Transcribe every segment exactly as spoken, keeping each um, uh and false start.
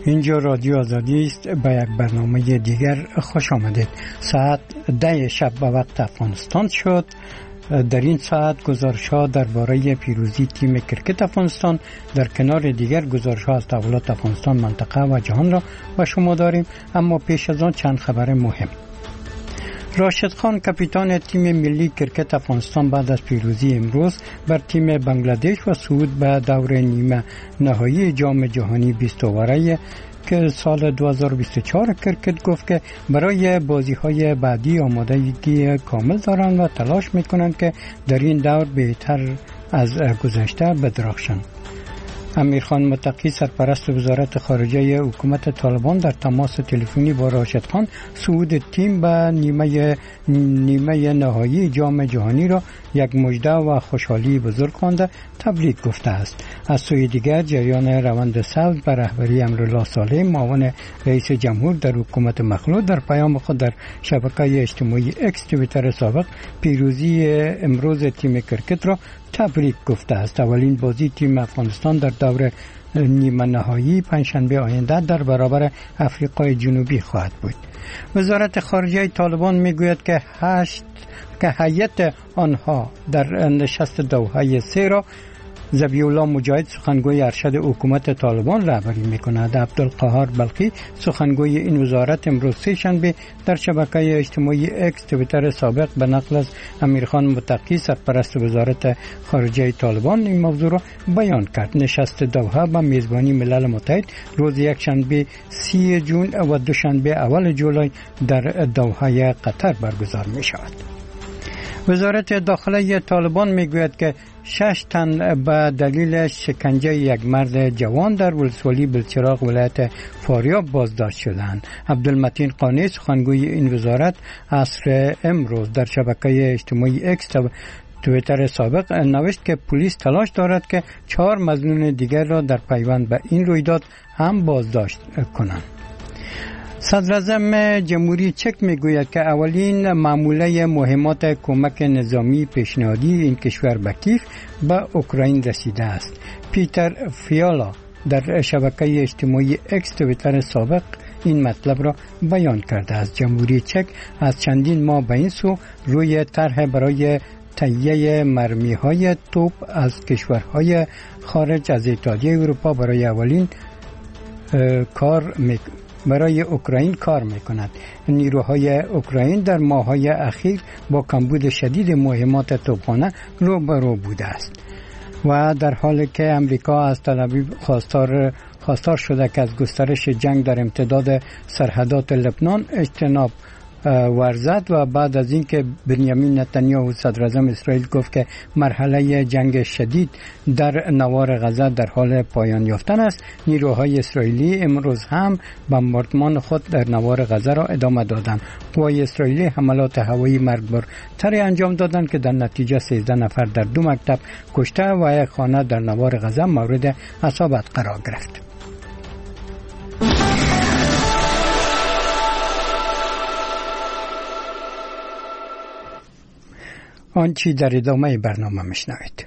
اینجا رادیو آزادی است. به یک برنامه دیگر خوش آمدید. ساعت ده شب به وقت افغانستان شد. در این ساعت گزارش‌ها درباره پیروزی تیم کرکت افغانستان در کنار دیگر گزارش‌ها از تحولات افغانستان، منطقه و جهان را به شما داریم. اما پیش از آن چند خبر مهم. راشد خان کاپیتان تیم ملی کرکت افغانستان بعد از پیروزی امروز بر تیم بنگلادش و صعود به دور نیمه نهایی جام جهانی بیست اوره که سال دو هزار و بیست و چهار کرکت گفت که برای بازی‌های بعدی آمادگی کامل دارند و تلاش می‌کنند که در این دور بهتر از گذشته بدرخشند. امیرخان متقی سرپرست وزارت خارجه حکومت طالبان در تماس تلفنی با راشد خان صعود تیم به نیمه نیمه نهایی جام جهانی را یک مژده و خوشحالی بزرگ خوانده تبریک گفته است. از سوی دیگر جریان روند سبز بر رهبری امرالله صالح معاون رئیس جمهور در حکومت مخلوع در پیام خود در شبکه اجتماعی اکس توییتر سابق پیروزی امروز تیم کرکت را تبریک گفته است. اولین بازی تیم افغانستان در دور نیمه نهایی پنجشنبه آینده در برابر آفریقای جنوبی خواهد بود. وزارت خارجه طالبان میگوید که هشت که هیئت آنها در نشست دوحه سه را ذبیح الله مجاهد سخنگوی ارشد حکومت طالبان رهبری میکند. عبدالقهار بلخی سخنگوی این وزارت امروز سه شنبه در شبکه اجتماعی اکس توییتر سابق به نقل از امیرخان متقی سرپرست وزارت خارجه طالبان این موضوع را بیان کرد. نشست دوحه به میزبانی ملل متحد روز یک شنبه سی جون و دوشنبه اول جولای در دوحه قطر برگزار می شود. وزارت داخله طالبان میگوید که شش تن به دلیل شکنجه یک مرد جوان در ولسوالی بلچراغ ولایت فاریاب بازداشت شدند. عبدالمتین قانی سخنگوی این وزارت عصر امروز در شبکه اجتماعی اکس توییتر سابق نوشت که پلیس تلاش دارد که چهار مظنون دیگر را در پیوند به این رویداد هم بازداشت کنند. صدر اعظم جمهوری چک میگوید که اولین معامله مهمات کمک نظامی پیشنهادی این کشور به کیف به اوکراین رسیده است. پیتر فیالا در شبکه اجتماعی اکس توییتر سابق این مطلب را بیان کرده است. جمهوری چک از چندین ماه به این سو روی طرح برای تهیه مرمی‌های توپ از کشورهای خارج از اتحادیه اروپا برای اولین کار می‌کند. برای اوکراین کار میکند. نیروهای اوکراین در ماه‌های اخیر با کمبود شدید مهمات توپخانه روبرو بوده است و در حالی که امریکا از تل آویو خواستار خواستار شده که از گسترش جنگ در امتداد سرحدات لبنان اجتناب ورزد و بعد از اینکه بنیامین نتانیاهو صدر اعظم اسرائیل گفت که مرحله جنگ شدید در نوار غزه در حال پایان یافتن است، نیروهای اسرائیلی امروز هم بمباردمان خود در نوار غزه را ادامه دادند. قوای اسرائیلی حملات هوایی مرگبارتری انجام دادند که در نتیجه سیزده نفر در دو مکتب کشته و یک خانه در نوار غزه مورد اصابت قرار گرفت. آنچه در ادامه برنامه میشنوید.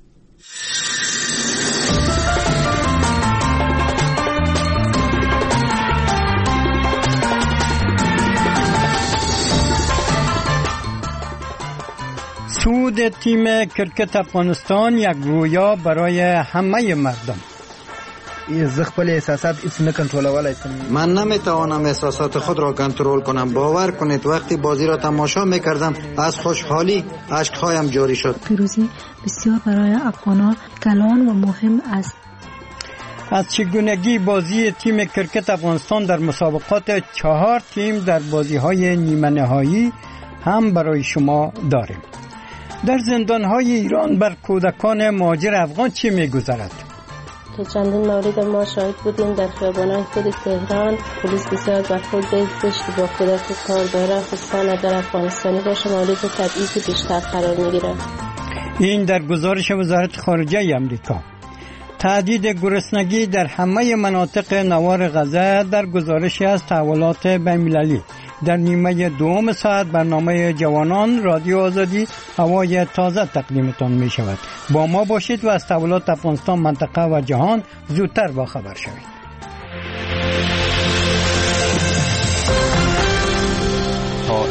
صعود تیم کرکت افغانستان یک رویا برای همه مردم. زه خپل احساسات هیڅ نه کنټرولولای شم. من نمیتوانم احساسات خود را کنترل کنم. باور کنید وقتی بازی را تماشا میکردم از خوشحالی اشکهایم جاری شد. پیروزی بسیار برای افغانان کلان و مهم است. از چگونگی بازی تیم کرکت افغانستان در مسابقات چهار تیم در بازی‌های نیمه نهایی هم برای شما داریم. در زندان‌های ایران بر کودکان مهاجر افغان چه می‌گذرد؟ که چندین مورد ما شاهد بودیم در خیابان‌های خود تهران. پلیس بسیار برخورد زشتی با کودک کار داره، خصوصا اگر افغانستانی باشه مورد تبعیض بیشتر قرار میگیره. این در گزارش وزارت خارجه آمریکا. تهدید گرسنگی در همه مناطق نوار غزه در گزارش از تحولات بین‌المللی. در نیمه دوم ساعت برنامه جوانان رادیو آزادی هوای تازه تقدیمتان می شود. با ما باشید و از تحولات افغانستان، منطقه و جهان زودتر با خبر شوید.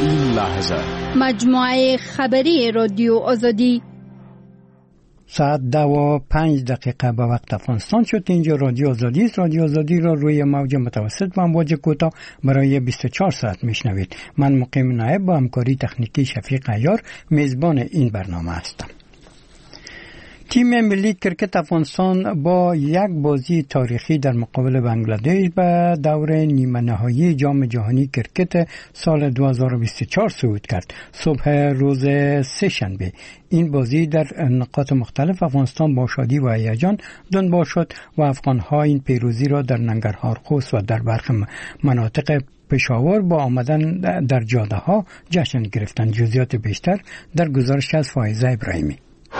این لحظه. مجموعه خبری رادیو آزادی. ساعت دو و پنج دقیقه به وقت افغانستان شد. اینجا رادیو آزادی است. رادیو آزادی را روی موج متوسط و امواج کوتاه برای بیست و چهار ساعت میشنوید. من مقیم نایب با همکاری تکنیکی شفیق عیار میزبان این برنامه هستم. تیم ملی کرکت افغانستان با یک بازی تاریخی در مقابل بنگلادش به دور نیمه نهایی جام جهانی کرکت سال دو هزار و بیست و چهار صعود کرد. صبح روز سه شنبه این بازی در نقاط مختلف افغانستان با شادی و هیجان دنبال شد و افغان‌ها این پیروزی را در ننگرهار، خوست و در برخی مناطق پشاور با آمدن در جاده ها جشن گرفتند. جزئیات بیشتر در گزارش از فائزه ابراهیمی.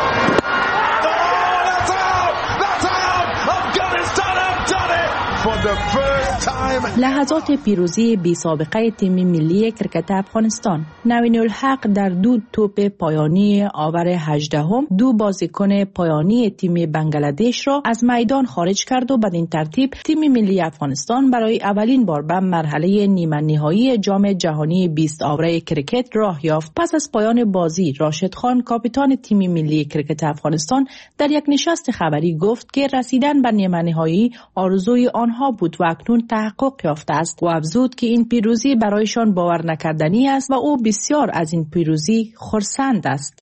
لحظات پیروزی بی سابقه تیم ملی کرکت افغانستان. نوین الحق در دو توپ پایانی آور هجدهم دو بازیکن پایانی تیم بنگلادش را از میدان خارج کرد و بدین ترتیب تیم ملی افغانستان برای اولین بار به مرحله نیمه نهایی جام جهانی بیست آوره کرکت راه یافت. پس از پایان بازی راشد خان کاپیتان تیم ملی کرکت افغانستان در یک نشست خبری گفت که رسیدن به نیمه نهایی آرزوی آنها بود و اکنون تحقق یافته است و افزود که این پیروزی برایشان باور نکردنی است و او بسیار از این پیروزی خرسند است.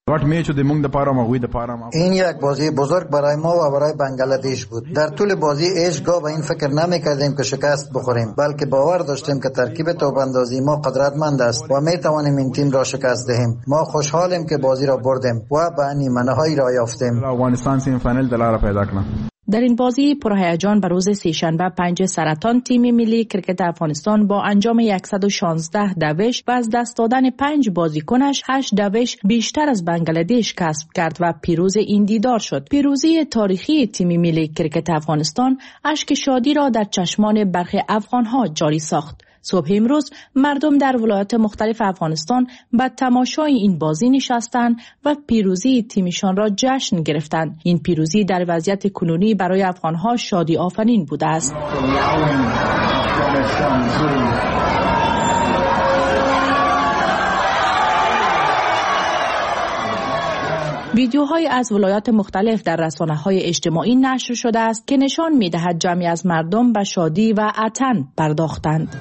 این یک بازی بزرگ برای ما و برای بنگلادش بود. در طول بازی هیچگاه به این فکر نمی‌کردیم که شکست بخوریم، بلکه باور داشتیم که ترکیب توپ‌اندازی ما قدرتمند است و می‌توانیم این تیم را شکست دهیم. ما خوشحالیم که بازی را بردیم و به نیمه نهایی را یافتیم. افغانستان سیم فینال دلاره پیدا کنه. در این بازی پرهیجان بر روز سه‌شنبه پنج سرطان تیم ملی کرکت افغانستان با انجام صد و شانزده دوش و از دست دادن پنج بازیکنش هشت دوش بیشتر از بنگلادش کسب کرد و پیروز این دیدار شد. پیروزی تاریخی تیم ملی کرکت افغانستان اشک شادی را در چشمان برخی افغان‌ها جاری ساخت. صبح امروز مردم در ولایات مختلف افغانستان به تماشای این بازی نشستند و پیروزی تیمشان را جشن گرفتند. این پیروزی در وضعیت کنونی برای افغانها شادی آفرین بوده است. ویدیوهای از ولایات مختلف در رسانه‌های اجتماعی نشر شده است که نشان می‌دهد جمعی از مردم به شادی و عطن پرداختند.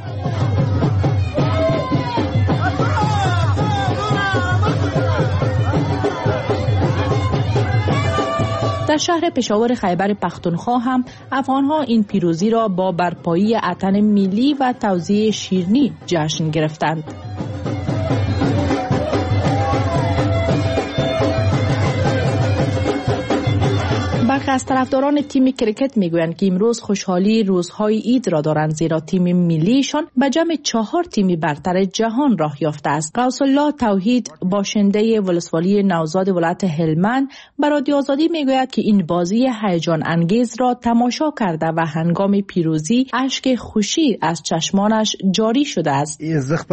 در شهر پشاور خیبر پختونخوا هم افغان‌ها این پیروزی را با برپایی عطن ملی و توزیع شیرینی جشن گرفتند. برخی از طرفداران تیم کرکت میگویند که امروز خوشحالی روزهای عید را دارند، زیرا تیم ملیشان به جمع چهار تیم برتر جهان راه یافته است. غوث الله توحید باشنده ولسوالی نوزاد ولایت هلمند به رادیو آزادی میگوید که این بازی هیجان انگیز را تماشا کرده و هنگام پیروزی اشک خوشی از چشمانش جاری شده است.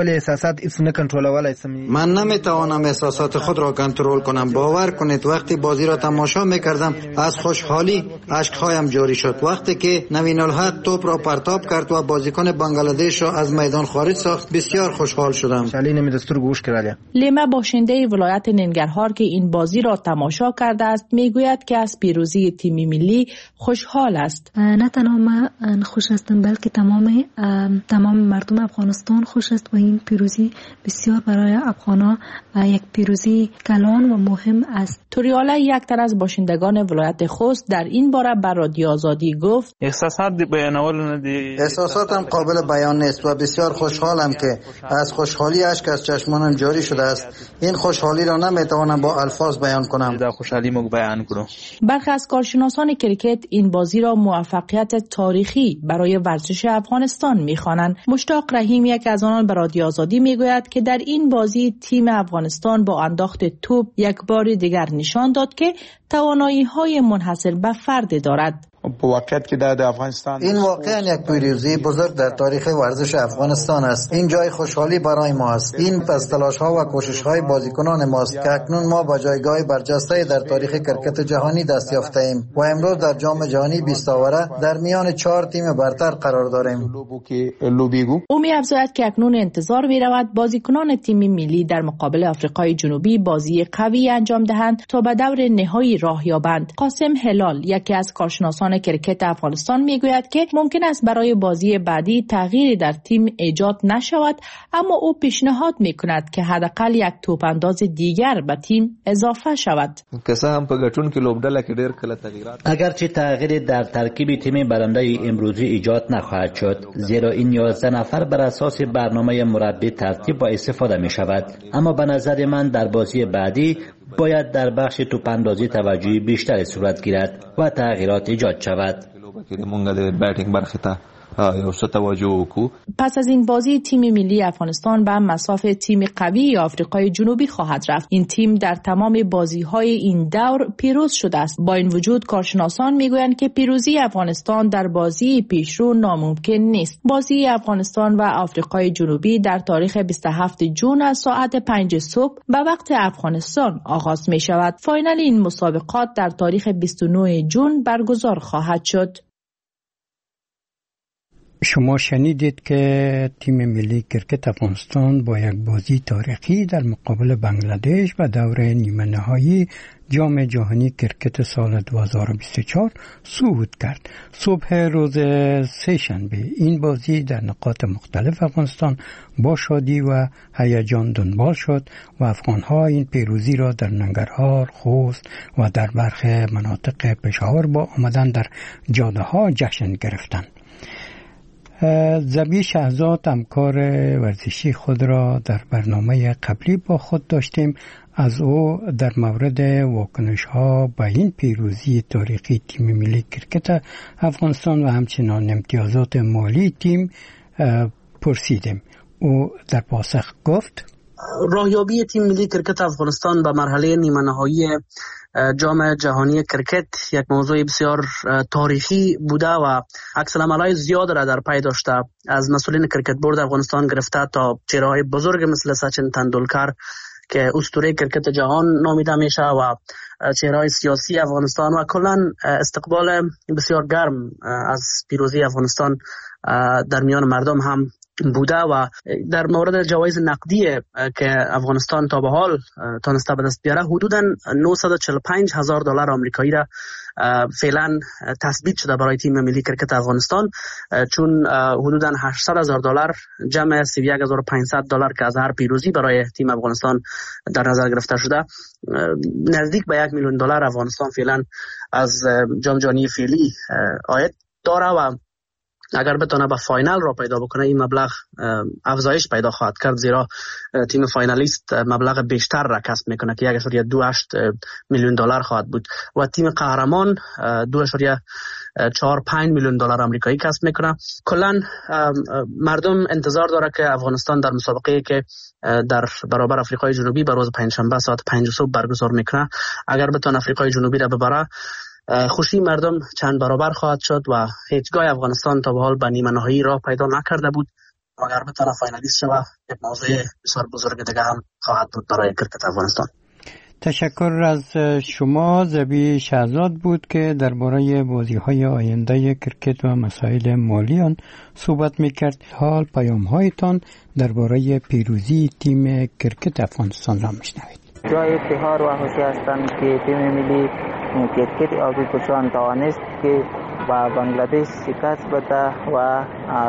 من نمیتوانم احساسات خود را کنترل کنم. باور کنید وقتی بازی را تماشا میکردم از خوشحالی اشک‌هایم جاری شد. وقتی که نوین الحق توپ را پرتاب کرد و بازیکن بنگلادش را از میدان خارج ساخت بسیار خوشحال شدم. لیما باشنده ولایت ننگرهار که این بازی را تماشا کرده است میگوید که از پیروزی تیم ملی خوشحال است. نه تنها من خوش هستم بلکه تمام تمام مردم افغانستان خوش است و این پیروزی بسیار برای افغان‌ها یک پیروزی کلان و مهم است. توریالا یک تن از باشندگان ولایت خوست در این باره بر رادیو آزادی گفت احساسات بیانول ندی احساساتم قابل بیان نیست و بسیار خوشحالم که از خوشحالی اشک از چشمانم جاری شده است. این خوشحالی را نمیتوانم با الفاظ بیان کنم. دا خوشحالی مو بیان کنم. برخی از کارشناسان کرکت این بازی را موفقیت تاریخی برای ورزش افغانستان می‌خوانند. مشتاق رحیم یک از آنان به رادیو آزادی میگوید که در این بازی تیم افغانستان با انداخت توپ یک بار دیگر نشان داد که توانایی‌های منحصر به فرد دارد. واقعیت که در افغانستان این واقعا یک پیروزی بزرگ در تاریخ ورزش افغانستان است. این جای خوشحالی برای ما است. این پس تلاش ها و کوشش های بازیکنان ماست که اکنون ما با جایگاه برجسته در تاریخ کرکت جهانی دست یافته ایم و امروز در جام جهانی بیست آوره در میان چهار تیم برتر قرار داریم. او می افزاید که اکنون انتظار می رود بازیکنان تیم ملی در مقابل آفریقای جنوبی بازی قوی انجام دهند تا به دور نهایی راه یابند. قاسم هلال یکی از کارشناسان کرکت افغانستان میگوید که ممکن است برای بازی بعدی تغییری در تیم ایجاد نشود، اما او پیشنهاد میکند که حداقل یک توپ انداز دیگر به تیم اضافه شود. اگرچه تغییری در ترکیب تیم برنده امروزی ایجاد نخواهد شد، زیرا این یازده نفر بر اساس برنامه مربی ترتیب و استفاده می شود، اما به نظر من در بازی بعدی باید در بخش توپ اندازی توجهی بیشتر صورت گیرد و تغییرات ایجاد شود. پس از این بازی تیم ملی افغانستان به مسافه تیم قوی آفریقای جنوبی خواهد رفت. این تیم در تمام بازی‌های این دور پیروز شده است. با این وجود کارشناسان میگویند که پیروزی افغانستان در بازی پیشرو ناممکن نیست. بازی افغانستان و آفریقای جنوبی در تاریخ بیست و هفتم ژوئن از ساعت پنج صبح به وقت افغانستان آغاز می شود. فاینال این مسابقات در تاریخ بیست و نهم ژوئن برگزار خواهد شد. شما شنیدید که تیم ملی کرکت افغانستان با یک بازی تاریخی در مقابل بنگلادش و دور نیمه نهایی جام جهانی کرکت سال دو هزار و بیست و چهار صعود کرد. صبح روز سه شنبه این بازی در نقاط مختلف افغانستان با شادی و هیجان دنبال شد و افغان‌ها این پیروزی را در ننگرهار، خوست و در برخی مناطق پشاور با آمدن در جاده‌ها جشن گرفتند. زبی شهزاد همکار ورزشی خود را در برنامه قبلی با خود داشتیم. از او در مورد واکنش ها به این پیروزی تاریخی تیم ملی کرکت افغانستان و همچنان امتیازات مالی تیم پرسیدیم. او در پاسخ گفت: راهیابی تیم ملی کرکت افغانستان به مرحله نیمه نهایی جام جهانی کرکت یک موضوع بسیار تاریخی بوده و عکس العمل‌های زیاد را در پی داشته، از مسئولین کرکت بورد افغانستان گرفته تا چهره‌های بزرگ مثل سچن تندولکر که اسطوره کرکت جهان نامیده میشه و چهره‌های سیاسی افغانستان و کلاً استقبال بسیار گرم از پیروزی افغانستان در میان مردم هم بوده و در مورد جوایز نقدی که افغانستان تا به حال تونسته به دست بیاره حدوداً نهصد و چهل و پنج هزار دلار آمریکایی را فعلا تثبیت شده برای تیم ملی کرکت افغانستان، چون حدوداً هشتصد هزار دلار جمع سی و یک هزار و پانصد دلار که از هر پیروزی برای تیم افغانستان در نظر گرفته شده، نزدیک به یک میلیون دلار افغانستان فعلا از جام جهانی فعلی عاید داره و اگر بتونه به فاینال را پیدا بکنه این مبلغ افزایش پیدا خواهد کرد، زیرا تیم فاینالیست مبلغ بیشتر را کسب میکنه که یک و دو هشت میلیون دلار خواهد بود و تیم قهرمان دو و چهار پنج میلیون دلار آمریکایی کسب میکنه. کلا مردم انتظار داره که افغانستان در مسابقه که در برابر آفریقای جنوبی به روز پنجشنبه ساعت پنج صبح برگزار میکنه، اگر بتونه آفریقای جنوبی را ببره خوشی مردم چند برابر خواهد شد و هیچگاه افغانستان تا به حال به نیمه نهایی راه پیدا نکرده بود و اگر بتونه فاینالیست شود یک موضوع بسیار بزرگ دیگه هم خواهد بود برای کرکت افغانستان. تشکر از شما. زبی شهزاد بود که درباره بازی‌های آینده کرکت و مسائل مالی آن صحبت می‌کرد. حال پیام‌هایتان درباره پیروزی تیم کرکت افغانستان را می‌شنوید. جای افتخار و خوشی هستند که تیم ملی کرکت آبی کشان توانست که با بنگلادش شکست بده و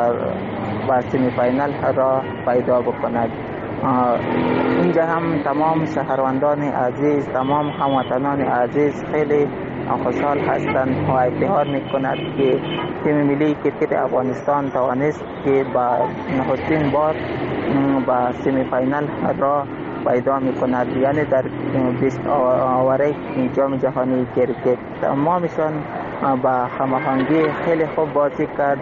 با سمی فاینال را پیدا بکند. اینجا هم تمام شهروندان عزیز، تمام هموطنان عزیز خیلی خوشحال هستند و افتخار میکند که تیم ملی کرکت افغانستان توانست که با نخستین بار با سمی فاینال را پیدا میکند، یعنی در بیست آوره جام جهانی کرکت. تمامشان با هماهنگی خیلی خوب بازی کرد.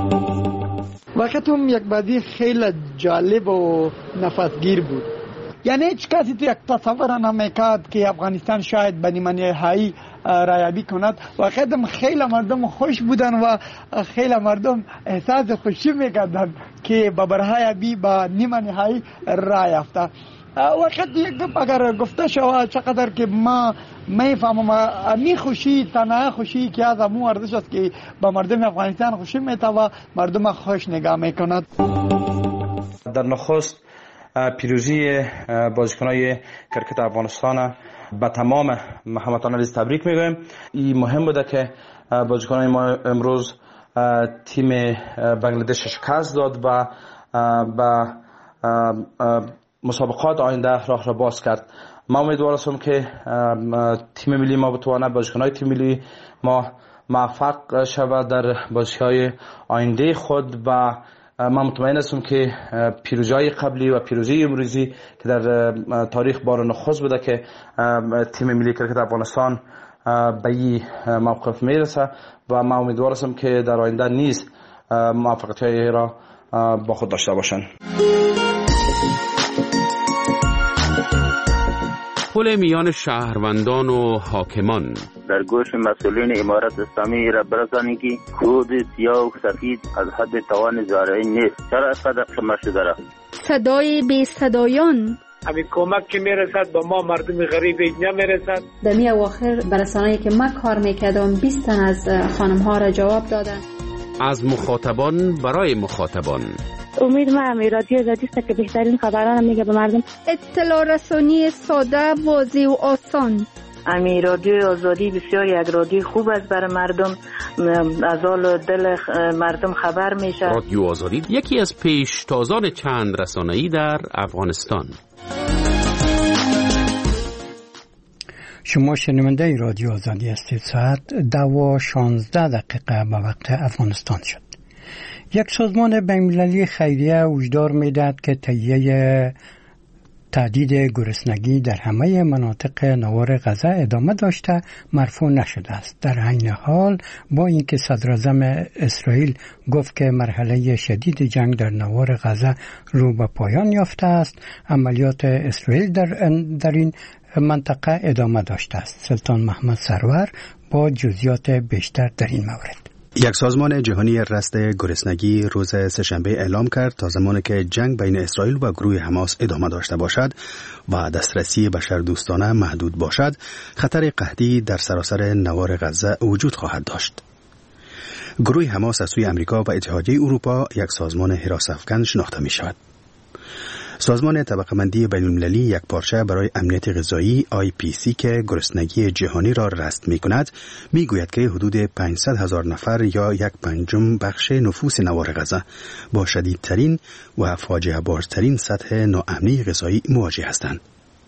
وقت هم یک بازی خیلی جالب و نفسگیر بود، یعنی هیچ کسی تو یک تصور نمیکرد که افغانستان شاید به نیمه نهایی رایابی کند و خیلی خیلی مردم خوش بودن و خیلی مردم احساس خوشی میکردن که به برای بی با نیمه نهایی رای یافته. وقت یک گپ اگر گفته شود چقدر که ما میفهمم امی خوشی تنها خوشی که از امو ارزش است که با مردم افغانستان خوشی میته و مردم خوش نگاه میکند. در نخست پیروزی بازیکنای کرکت افغانستان به تمام هموطنان عزیز تبریک میگویم. این مهم بوده که بازیکنای ما امروز تیم بنگلادش شکست داد و به مسابقات آینده راه را باز کرد. ما امیدوار هستم که تیم ملی ما بتواند بازیکن‌های تیم ملی ما موفق شود در بازی‌های آینده خود و من مطمئن هستم که پیروزی‌های قبلی و پیروزی امروزی که در تاریخ بار نخست بوده که تیم ملی کرکت افغانستان به این موقف میرسه و من امیدوار هستم که در آینده نیز موفقیت‌های را با خود داشته باشند. پل میان شهروندان و حاکمان در گوش مسئولین امارت اسلامی را برسانید که کود سیاه و سفید از حد توان زارعین نیست. چرا اینقدر خمه شده را؟ صدای بی صدایان همین کمک که میرسد با ما مردم غریب اینجا میرسد. در می اواخر برسانه‌ای که ما کار میکردم بیست تن از خانم ها را جواب دادن. از مخاطبان برای مخاطبان. امید ما هم رادیو آزادی است که بهترین خبران میگه به مردم. اطلاع رسانی ساده، واضح و آسان. امی رادیو آزادی بسیار یک رادیو خوب است برای مردم، از حال دل مردم خبر میشه. رادیو آزادی یکی از پیشتازان چند رسانه‌ای در افغانستان. شما شنونده رادیو آزادی هستید. ساعت دو و شانزده دقیقه به وقت افغانستان شد. یک سازمان بین‌المللی خیریه هشدار می‌دهد که تهیه تهدید گرسنگی در همه مناطق نوار غزه ادامه داشته مرفوع نشده است. در عین حال با اینکه صدراعظم اسرائیل گفت که مرحله شدید جنگ در نوار غزه رو به پایان یافته است، عملیات اسرائیل در در این منطقه ادامه داشته است. سلطان محمد سرور با جزئیات بیشتر در این مورد. یک سازمان جهانی رصد گرسنگی روز سه‌شنبه اعلام کرد تا زمانی که جنگ بین اسرائیل و گروه حماس ادامه داشته باشد و دسترسی بشردوستانه محدود باشد، خطر قحطی در سراسر نوار غزه وجود خواهد داشت. گروه حماس از سوی امریکا و اتحادیه اروپا یک سازمان حراس‌افکن شناخته می شود. سازمان طبقه‌بندی بین‌المللی یک پارچه برای امنیت غذایی آی پی سی که گرسنگی جهانی را رصد می‌کند می‌گوید که حدود پانصد هزار نفر یا یک پنجم بخش نفوس نوار غزه با شدیدترین و فاجعه بارترین سطح ناامنی غذایی مواجه هستند.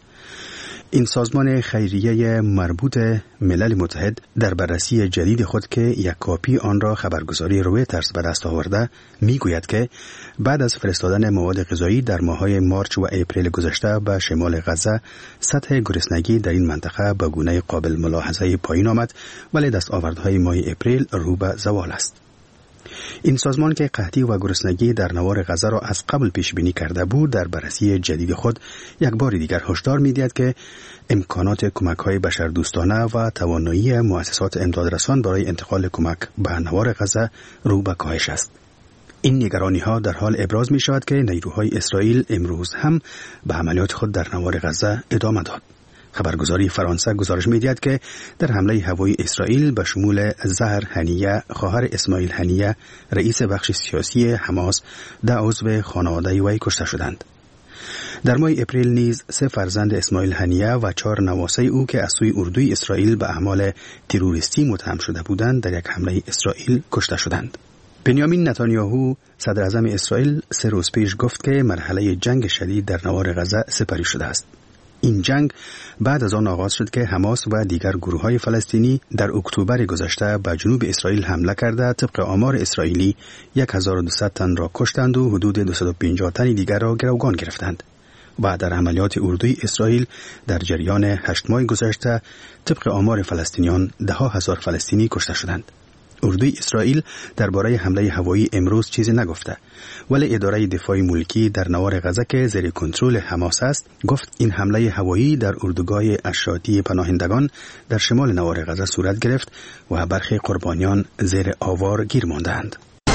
این سازمان خیریه مربوط ملل متحد در بررسی جدید خود که یک کاپی آن را خبرگزاری رویترز به دست آورده میگوید که بعد از فرستادن مواد غذایی در ماه‌های مارچ و اپریل گذشته به شمال غزه، سطح گرسنگی در این منطقه به گونه قابل ملاحظه پایین آمد، ولی دستاوردهای ماه اپریل رو به زوال است. این سازمان که قحطی و گرسنگی در نوار غزه را از قبل پیش بینی کرده بود، در بررسی جدید خود یک بار دیگر هشدار می‌دهد که امکانات کمک‌های بشردوستانه و توانایی مؤسسات امدادرسان برای انتقال کمک به نوار غزه رو به کاهش است. این نگرانی‌ها در حال ابراز می‌شود که نیروهای اسرائیل امروز هم به عملیات خود در نوار غزه ادامه داد. خبرگزاری فرانسه گزارش می‌دهد که در حمله هوایی اسرائیل به شمول زهر هنیه، خواهر اسماعیل هنیه، رئیس بخش سیاسی حماس، ده عضو خانواده وی کشته شدند. در ماه اپریل نیز سه فرزند اسماعیل هنیه و چهار نواسه او که از سوی اردوی اسرائیل به اعمال تروریستی متهم شده بودند در یک حمله اسرائیل کشته شدند. بنیامین نتانیاهو صدر اعظم اسرائیل سه روز پیش گفت که مرحله جنگ شدید در نوار غزه سپری شده است. این جنگ بعد از آن آغاز شد که حماس و دیگر گروه‌های فلسطینی در اکتبر گذشته به جنوب اسرائیل حمله کرده طبق آمار اسرائیلی هزار و دویست تن را کشتند و حدود دویست و پنجاه تن دیگر را گروگان گرفتند. و در عملیات اردوی اسرائیل در جریان هشت ماه گذشته طبق آمار فلسطینیان ده ها هزار فلسطینی کشته شدند. اردوی اسرائیل درباره حمله هوایی امروز چیزی نگفته، ولی اداره دفاع ملکی در نوار غزه که زیر کنترل حماس است گفت این حمله هوایی در اردوگاه اشراطی پناهندگان در شمال نوار غزه صورت گرفت و برخی قربانیان زیر آوار گیر ماندند.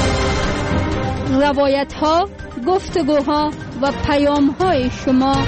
روایت ها، گفتگوها و پیام های شما.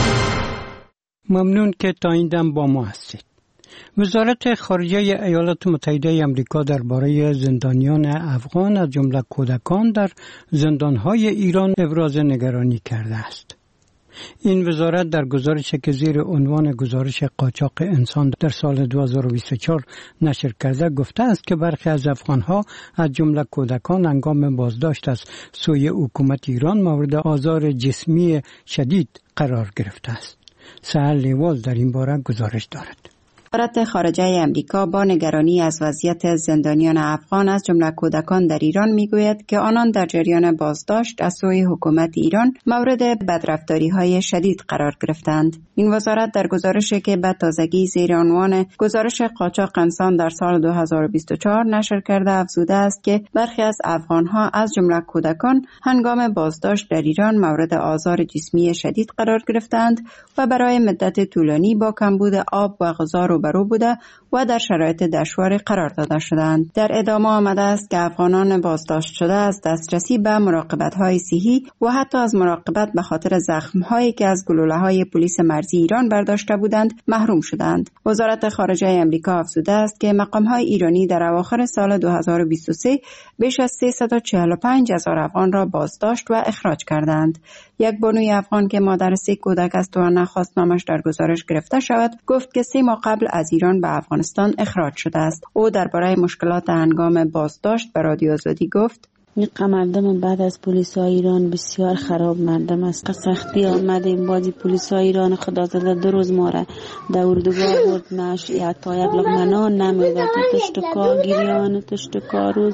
ممنون که تا این دم با ما هستید. وزارت خارجه ایالات متحده آمریکا درباره زندانیان افغان از جمله کودکان در زندانهای ایران ابراز نگرانی کرده است. این وزارت در گزارشی که زیر عنوان گزارش قاچاق انسان در سال دو هزار و بیست و چهار نشر کرده گفته است که برخی از افغانها از جمله کودکان هنگام بازداشت از سوی حکومت ایران مورد آزار جسمی شدید قرار گرفته است. سهل لیوال در این باره گزارش دارد. وزارت خارجه امریکا با نگرانی از وضعیت زندانیان افغان از جمله کودکان در ایران میگوید که آنان در جریان بازداشت از سوی حکومت ایران مورد بدرفتاری‌های شدید قرار گرفتند. این وزارت در گزارشی که به تازگی زیر عنوان گزارش قاچاق انسان در سال دو هزار و بیست و چهار نشر کرده افزوده است که برخی از افغانها از جمله کودکان هنگام بازداشت در ایران مورد آزار جسمی شدید قرار گرفتند و برای مدت طولانی با کمبود آب و غذا روبرو بوده و در شرایط دشواری قرار داده شدند. در ادامه آمده است که افغانان بازداشت شده از دسترسی به مراقبت‌های صحی و حتی از مراقبت به خاطر زخم‌هایی که از گلوله‌های پلیس مرزی ایران برداشته بودند محروم شدند. وزارت خارجه امریکا افزوده است که مقام‌های ایرانی در اواخر سال دو هزار و بیست و سه بیش از سیصد و چهل و پنج هزار افغان را بازداشت و اخراج کردند. یک بانوی افغان که مادر سه کودک است و نخواست نامش در گزارش گرفته شود گفت که سه ماه قبل از ایران به افغانستان اخراج شده است. او درباره مشکلات هنگام بازداشت به رادیو آزادی گفت: این مردم بعد از پلیس های ایران بسیار خراب مردم است. سختی آمدیم بازی پلیس های ایران خدا زده دو روز ما را در اردوگاه برد نش یا تا یک لقمه نان نمیداد. تشتکا گریان تشتکا روز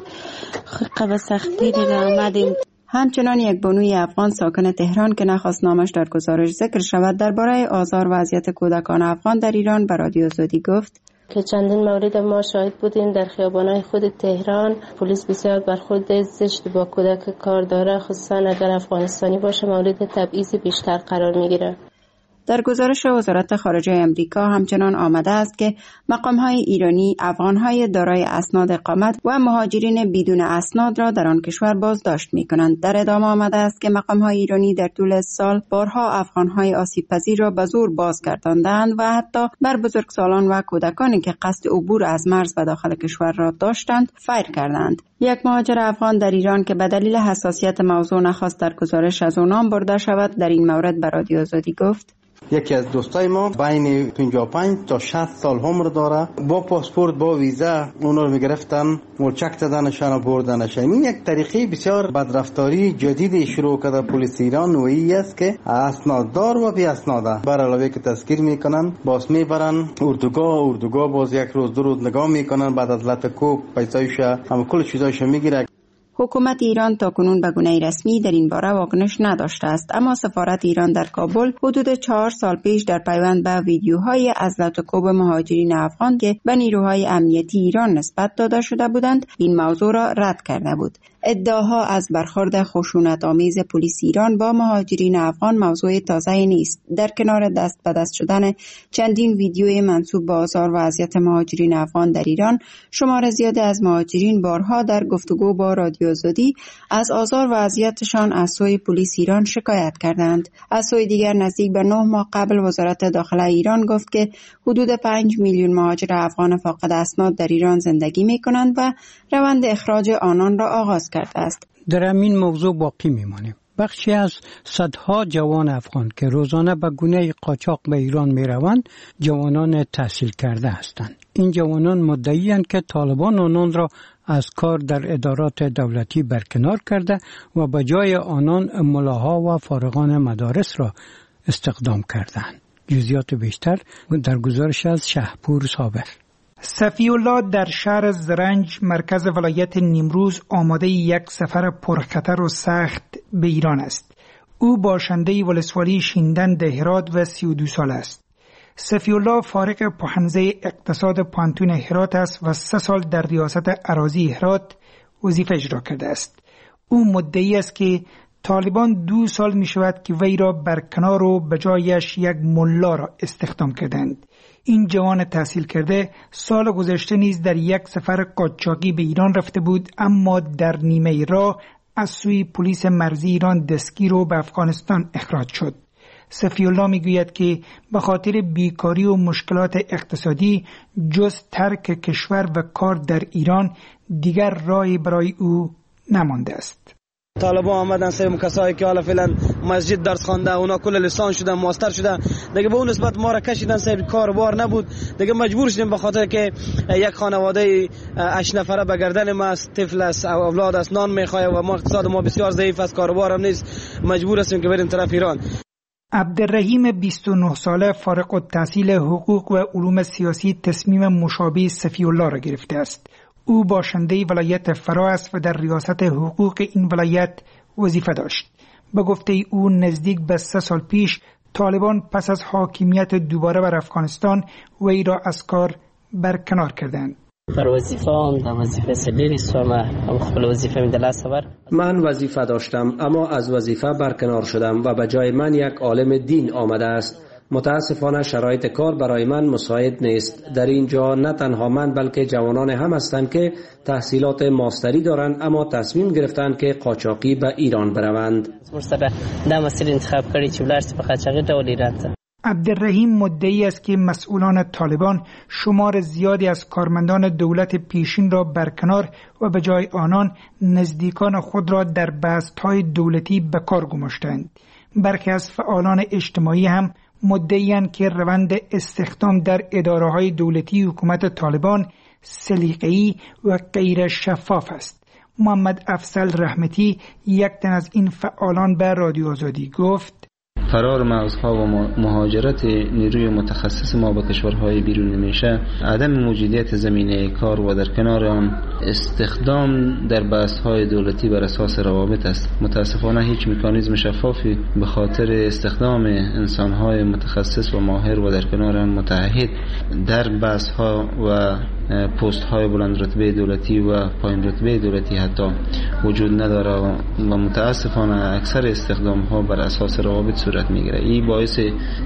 خب سختی دیگه آمدیم. همچنان یک بانوی افغان ساکن تهران که نخواست نامش در گزارش ذکر شود درباره آزار و اذیت کودکان افغان در ایران به رادیو آزادی گفت که چندین مورد ما شاهد بودیم در خیابان‌های خود تهران. پلیس بسیار برخورد زشت با کودک کار داره، خصوصا اگر افغانستانی باشه مورد تبعیض بیشتر قرار میگیره. در گزارش وزارت خارجه امریکا همچنان آمده است که مقام‌های ایرانی افغان‌های دارای اسناد اقامت و مهاجرین بدون اسناد را در آن کشور بازداشت می‌کنند. در ادامه آمده است که مقام‌های ایرانی در طول سال بارها افغان‌های آسیب‌پذیر را به زور بازگرداندند و حتی بر بزرگسالان و کودکانی که قصد عبور از مرز به داخل کشور را داشتند فیر کردند. یک مهاجر افغان در ایران که به دلیل حساسیت موضوع نخواست در گزارش از او نام برده شود در این مورد به رادیو آزادی گفت: یکی از دوستای ما بین پنجاه و پنج تا شصت سال عمر داره، با پاسپورت با ویزا اون رو میگرفتن و چک دادنشان و بردنشان. این یک طریقه بسیار بدرفتاری جدیدی شروع کرده پلیس ایران و این است که اسناددار و بی اسناده بر علاوه که تذکیر میکنن باز میبرن اردوگاه اردوگاه باز یک روز دو روز نگاه میکنن، بعد از لطکو پیسایش هم کل چیزایش میگیره. حکومت ایران تاکنون به گونه رسمی در این باره واکنش نداشته است، اما سفارت ایران در کابل حدود چهار سال پیش در پیوند به ویدیوهای از لطکوب مهاجرین افغان که به نیروهای امنیتی ایران نسبت داده شده بودند این موضوع را رد کرده بود. ادعاها از برخورد خشونت‌آمیز پلیس ایران با مهاجرین افغان موضوع تازه‌ای نیست. در کنار دست به دست شدن چندین ویدیوی منسوب به آزار و اذیت مهاجرین افغان در ایران، شمار زیادی از مهاجرین بارها در گفتگو با رادیو آزادی از آزار و اذیتشان از سوی پلیس ایران شکایت کردند. از سوی دیگر نزدیک به نه ماه قبل وزارت داخله ایران گفت که حدود پنج میلیون مهاجر افغان فاقد اسناد در ایران زندگی می‌کنند و روند اخراج آنان را آغاز کرده است. در این موضوع باقی میمانیم. بخشی از صدها جوان افغان که روزانه به گونه قاچاق به ایران میروند جوانان تحصیل کرده هستند. این جوانان مدعی‌اند که طالبان آنان را از کار در ادارات دولتی برکنار کرده و به جای آنان ملاها و فارغان مدارس را استخدام کردند. جزئیات بیشتر در گزارش از شهپور صابر. صفی الله در شهر زرنج مرکز ولایت نیمروز آماده یک سفر پرخطر و سخت به ایران است. او باشنده ولسوالی شیندن دهراد و سی و دو سال است. صفی الله فارغ پوهنځی اقتصاد پانتون هرات است و سه سال در ریاست اراضی هرات وظیفه اجرا کرده است. او مدعی است که طالبان دو سال می شود که وی را برکنار و به جایش یک ملا را استخدام کردند. این جوان تحصیل کرده سال گذشته نیز در یک سفر قاچاقی به ایران رفته بود، اما در نیمه راه از سوی پلیس مرزی ایران دستگیر و به افغانستان اخراج شد. صفی الله می گوید که به خاطر بیکاری و مشکلات اقتصادی جز ترک کشور و کار در ایران دیگر راهی برای او نمانده است. طالبان آمدن سه کسایی که حالا فعلا مسجد درس خوانده، اونا کل لیسان شدن، ماستر شدن، دیگه به اون نسبت ما را کشیدن، سه کار بار نبود، دیگه مجبور شدیم به خاطر که یک خانواده هشت نفره به گردن ما است، طفل است، اولاد است، نان میخواد و ما اقتصاد ما بسیار ضعیف است، کاروبار هم نیست، مجبور هستیم که بریم طرف ایران. عبدالرحیم بیست و نه ساله فارغ التحصیل حقوق و علوم سیاسی تصمیم مشابه صفی الله را گرفته است. او باشنده ولایت فرا است و در ریاست حقوق این ولایت وظیفه داشت. به گفته او نزدیک به سه سال پیش طالبان پس از حاکمیت دوباره بر افغانستان وی را از کار برکنار کردند. پر وظیفه هم در وظیفه سلیری سوامه هم خپل وظیفه می دلسته بر من وظیفه داشتم اما از وظیفه برکنار شدم و به جای من یک عالم دین آمده است. متاسفانه شرایط کار برای من مساعد نیست. در اینجا نه تنها من بلکه جوانان هم هستند که تحصیلات ماستری دارند اما تصمیم گرفتند که قاچاقی به ایران بروند. مرتبه ده مسئله انتخاب کردی چه بلرسی به قاچاقی دول ایران. عبدالرحیم مدعی است که مسئولان طالبان شمار زیادی از کارمندان دولت پیشین را برکنار و به جای آنان نزدیکان خود را در بست‌های دولتی به کار گماشتند. برخی از فعالان اجتماعی هم مدعی‌اند که روند استخدام در اداره‌های دولتی حکومت طالبان سلیقه‌ای و غیر شفاف است. محمد افضل رحمتی یک تن از این فعالان به رادیو آزادی گفت: فرار مرزها و مهاجرت نیروی متخصص ما به کشورهای بیرونی میشه، عدم موجودیت زمینه کار و در کنار آن استخدام در بحث‌های دولتی بر اساس روابط است. متاسفانه هیچ مکانیزم شفافی به خاطر استخدام انسان‌های متخصص و ماهر و در کنار آن متعهد در بحث‌ها و پست‌های بلند رتبه دولتی و پایین رتبه دولتی حتی وجود نداره و متاسفانه اکثر استخدام‌ها بر اساس روابط صورت میگیره. این باعث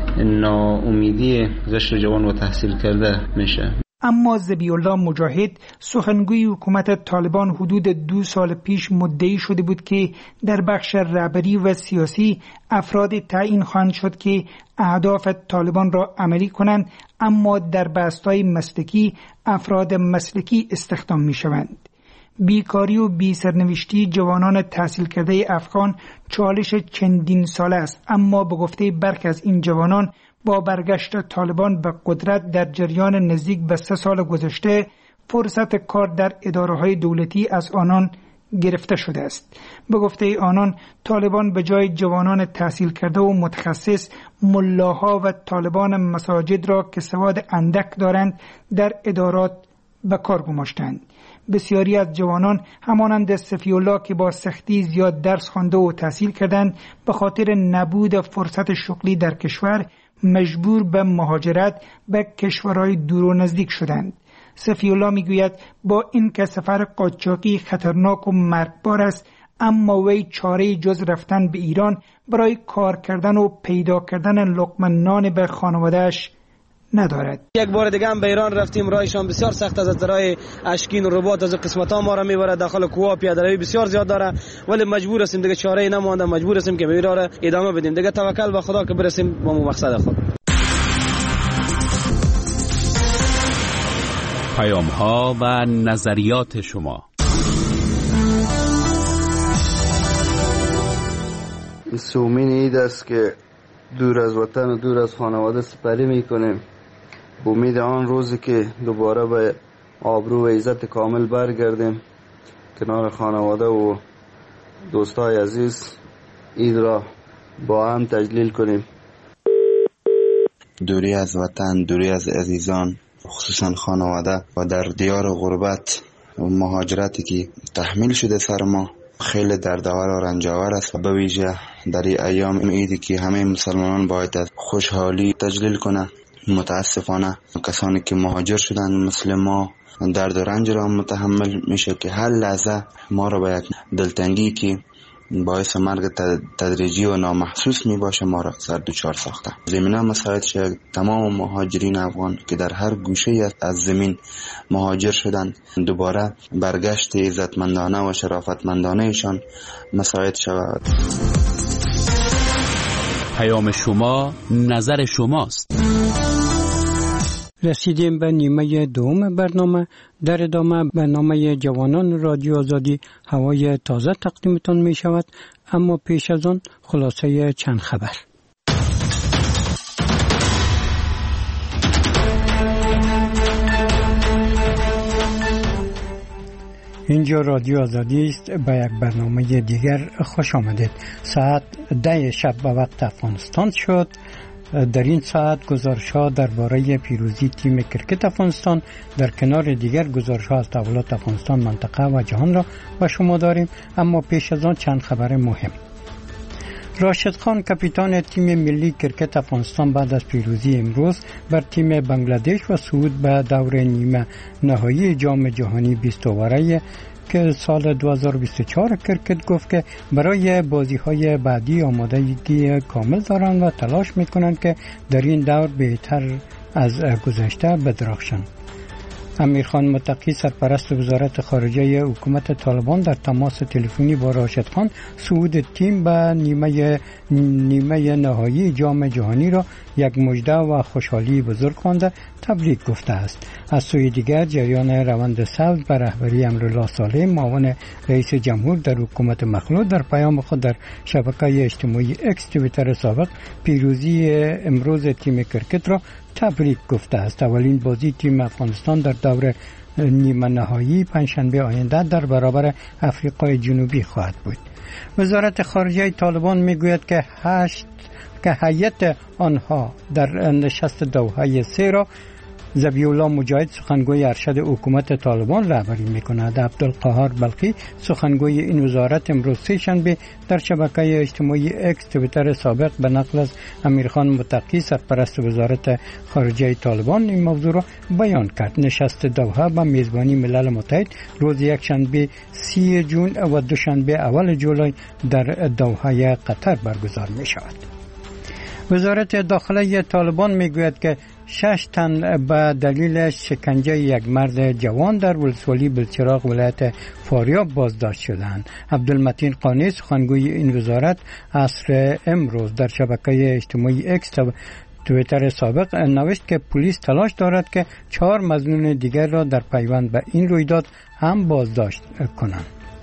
ناامیدی قشر جوان و تحصیل کرده میشه. اما ذبیح الله مجاهد سخنگوی حکومت طالبان حدود دو سال پیش مدعی شده بود که در بخش رهبری و سیاسی افراد تعیین خواهند شد که اهداف طالبان را عملی کنند، اما در بستای مسلکی افراد مسلکی استخدام می شوند. بیکاری و بی سرنوشتی جوانان تحصیل کرده افغان چالش چندین ساله است، اما به گفته برخی از این جوانان با برگشت طالبان به قدرت در جریان نزدیک به سه سال گذشته فرصت کار در اداره‌های دولتی از آنان گرفته شده است. به گفته آنان طالبان به جای جوانان تحصیل کرده و متخصص ملاها و طالبان مساجد را که سواد اندک دارند در ادارات به کار گماشتند. بسیاری از جوانان همانند صفی الله که با سختی زیاد درس خوانده و تحصیل کردند به خاطر نبود فرصت شغلی در کشور مجبور به مهاجرت به کشورهای دور و نزدیک شدند. صفی الله میگوید با این که سفر قاچاقی خطرناک و مرگبار است، اما وی چاره جز رفتن به ایران برای کار کردن و پیدا کردن لقمه نان به خانواده‌اش ندارد. یک بار دیگه هم به ایران رفتیم، راهشان بسیار سخت است، از درای اشکین و رباط از قسمت‌ها ما را میبره، داخل کوه پیاده‌روی بسیار زیاد داره، ولی مجبور هستیم دیگه، چاره‌ای نمونده، مجبور هستیم که به ایران ادامه بدیم دیگه، توکل به خدا که برسیم به مقصد خود. پیام‌ها و نظریات شما. سومین عید است که دور از وطن و دور از خانواده سپری میکنیم. امید آن روزی که دوباره به آبرو و عزت کامل برگردیم کنار خانواده و دوستای عزیز عید را با هم تجلیل کنیم. دوری از وطن، دوری از عزیزان، خصوصا خانواده و در دیار غربت و مهاجرتی که تحمیل شده سر ما خیلی دردآور و رنجاور است و به ویژه در این ایام عیدی که همه مسلمانان باید از خوشحالی تجلیل کنه متاسفانه کسانی که مهاجر شدن مثل ما درد و رنج را متحمل میشه که هر لحظه ما را به یک دلتنگی که باعث مرگ تدریجی و نامحسوس می باشه ما را سر دوچار ساخته. زمینه مساعد شد تمام مهاجرین افغان که در هر گوشه از زمین مهاجر شدن دوباره برگشت عزتمندانه و شرافتمندانه ایشان مساعد شود. پیام شما نظر شماست. رسیدیم به نیمه دوم برنامه. در ادامه برنامه جوانان رادیو آزادی هوای تازه تقدیمتان می شود، اما پیش از آن خلاصه چند خبر. اینجا رادیو آزادی است. به یک برنامه دیگر خوش آمدید. ساعت ده شب به وقت افغانستان شد. در این ساعت گزارش‌ها درباره پیروزی تیم کرکت افغانستان در کنار دیگر گزارش‌ها از تحولات افغانستان، منطقه و جهان را به شما داریم، اما پیش از آن چند خبر مهم. راشد خان کاپیتان تیم ملی کرکت افغانستان بعد از پیروزی امروز بر تیم بنگلادش و صعود به دور نیمه نهایی جام جهانی بیست اوره که سال دو هزار و بیست و چهار کرکت گفت که برای بازی‌های بعدی آمادگی کامل دارند و تلاش می‌کنند که در این دور بهتر از گذشته بدرخشند. امیرخان متقی سرپرست وزارت خارجه حکومت طالبان در تماس تلفنی با راشد خان صعود تیم به نیمه نیمه نهایی جام جهانی را یک مژده و خوشحالی بزرگ خوانده تبریک گفته است. از سوی دیگر جریان روند صلح به رهبری امرالله صالح معاون رئیس جمهور در حکومت مخلوع در پیام خود در شبکه اجتماعی اکس توییتر سابق پیروزی امروز تیم کرکت را تبریک گفته است. اولین بازی تیم افغانستان در دور نیمه نهایی پنجشنبه آینده در برابر آفریقای جنوبی خواهد بود. وزارت خارجه طالبان میگوید که هشت که هیئت آنها در نشست دوحه سه را ذبیح الله مجاهد سخنگوی ارشد حکومت طالبان رهبری میکند. عبدالقهار بلخی سخنگوی این وزارت امروز سه شنبه در شبکه اجتماعی اکس توییتر سابق به نقل از امیرخان متقی سرپرست وزارت خارجه طالبان این موضوع را بیان کرد. نشست دوحه به میزبانی ملل متحد روز یک شنبه سی جون و دوشنبه اول جولای در دوحه قطر برگزار می شود. وزارت داخله طالبان میگوید که شش تن به دلیل شکنجه یک مرد جوان در ولسوالی بلچراغ ولایت فاریاب بازداشت شدند. عبدالمتین قانی سخنگوی این وزارت عصر امروز در شبکه اجتماعی اکس توییتر سابق نوشت که پلیس تلاش دارد که چهار مظنون دیگر را در پیوند به این رویداد هم بازداشت کنند.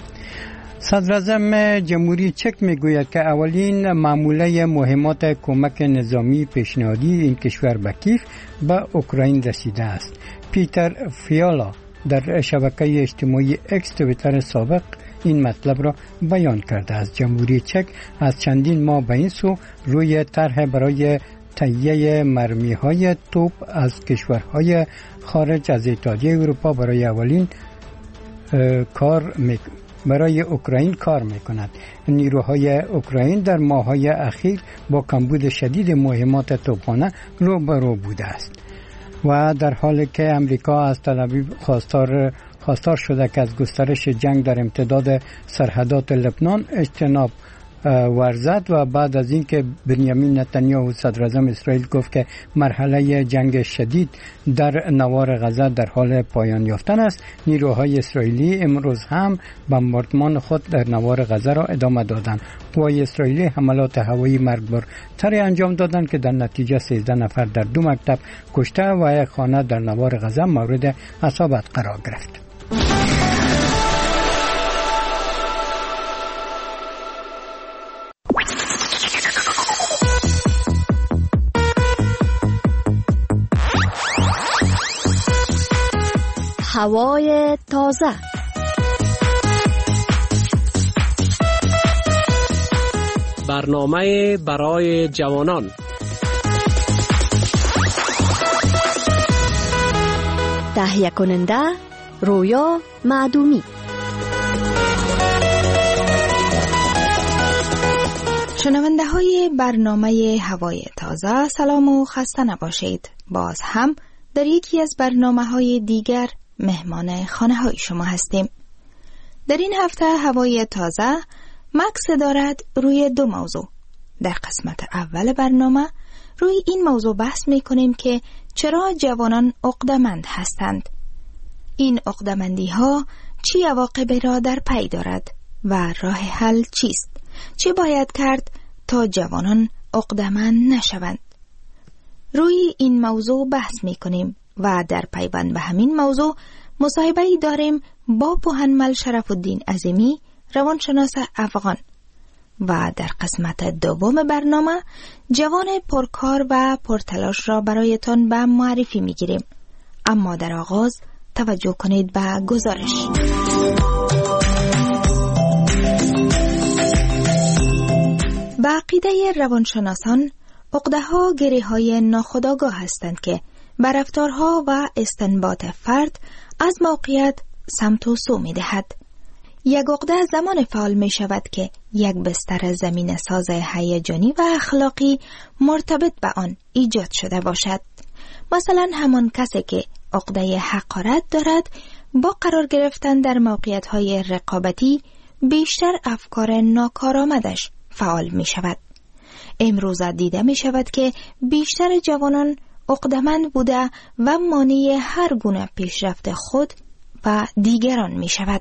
صدراعظم جمهوری چک میگوید که اولین معموله مهمات کمک نظامی پیشنهادی این کشور به کیف به اوکراین رسیده است. پیتر فیالا در شبکه اجتماعی اکس توییتر سابق این مطلب را بیان کرده است. جمهوری چک از چندین ماه به این سو روی طرح برای تهیه مرمی‌های توپ از کشورهای خارج از اتحادیه اروپا برای اولین کار می‌کند. برای اوکراین کار میکند. نیروهای اوکراین در ماه‌های اخیر با کمبود شدید مهمات توپخانه روبرو بوده است و در حالی که امریکا از تل آویو خواستار خواستار شده که از گسترش جنگ در امتداد سرحدات لبنان اجتناب ورزد و بعد از اینکه بنیامین نتانیاهو صدراعظم اسرائیل گفت که مرحله جنگ شدید در نوار غزه در حال پایان یافتن است، نیروهای اسرائیلی امروز هم بمباردمان خود در نوار غزه را ادامه دادند. قوای اسرائیلی حملات هوایی مرگبارتری انجام دادند که در نتیجه سیزده نفر در دو مکتب کشته و یک خانه در نوار غزه مورد اصابت قرار گرفت. هوای تازه. برنامه برای جوانان. تهیه کننده رویا معدومی. شنونده های برنامه هوای تازه، سلام و خسته نباشید. باز هم در یکی از برنامه های دیگر مهمان خانه های شما هستیم. در این هفته هوای تازه مکس دارد روی دو موضوع. در قسمت اول برنامه روی این موضوع بحث می کنیم که چرا جوانان عقده‌مند هستند. این عقده‌مندی ها چی عواقبی را در پی دارد و راه حل چیست؟ چه باید کرد تا جوانان عقده‌مند نشوند؟ روی این موضوع بحث می کنیم و در پیوند به همین موضوع مصاحبه‌ای داریم با پوهنمل شرف الدین عظیمی، روانشناس افغان. و در قسمت دوم برنامه جوان پرکار و پرتلاش را برایتان به معرفی می گیریم. اما در آغاز توجه کنید به گزارش. به عقیده روانشناسان، عقده‌ها گره‌های ناخودآگاه هستند که به رفتارها و استنباط فرد از موقعیت سمت و سو می‌دهد. یک عقده زمان فعال می شود که یک بستر زمین ساز هیجانی و اخلاقی مرتبط به آن ایجاد شده باشد. مثلا همان کسی که عقده حقارت دارد با قرار گرفتن در موقعیت‌های رقابتی بیشتر افکار ناکارآمدش فعال می شود. امروز دیده می شود که بیشتر جوانان عقده‌مند بوده و مانع هر گونه پیشرفت خود و دیگران می شود.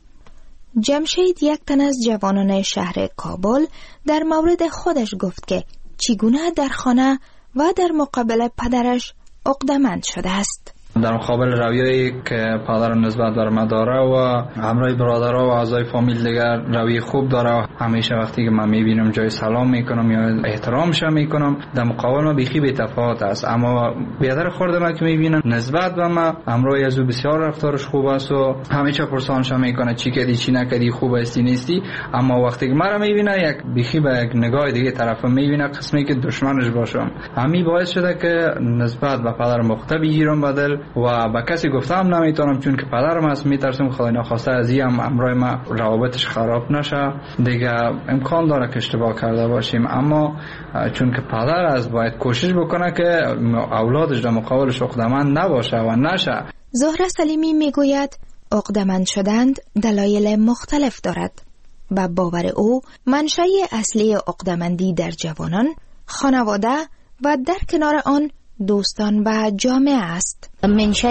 جمشید، یک تن از جوانان شهر کابل، در مورد خودش گفت که چگونه در خانه و در مقابل پدرش عقده‌مند شده است. در مقابل رویایی که پدرم نسبت بر من داره و همراه برادرها و اعضای فامیل دیگر روی خوب داره، همیشه وقتی که من میبینم جای سلام میکنم یا احترامش میکنم، در مقابل ما بیخی بی تفاوت است. اما بیادر خورده من که میبینم نسبت به من همراه از او بسیار رفتارش خوب است و همیشه پرسانش میکنه چی کردی چی نکردی، خوب هستی نیستی. اما وقتی که مرا میبینه یک بیخی به یک نگاه دیگه طرف میبینه، قسمی که دشمنش باشم. همین باعث شده که نسبت به پدرم مخته بگیرم بدل و با کسی گفتم نمیتونم، چون که پدرم است، میترسم خدای ناخواسته از این امرای ما روابطش خراب نشه دیگه. امکان داره که اشتباه کرده باشیم، اما چون که پدر است باید کوشش بکنه که اولادش در مقابلش عقده‌مند نباشه و نشه. زهره سلیمی میگوید عقده‌مند شدند دلایل مختلف دارد. با باور او منشأ اصلی عقده‌مندی در جوانان خانواده و در کنار آن دوستان و جامعه است. منشأ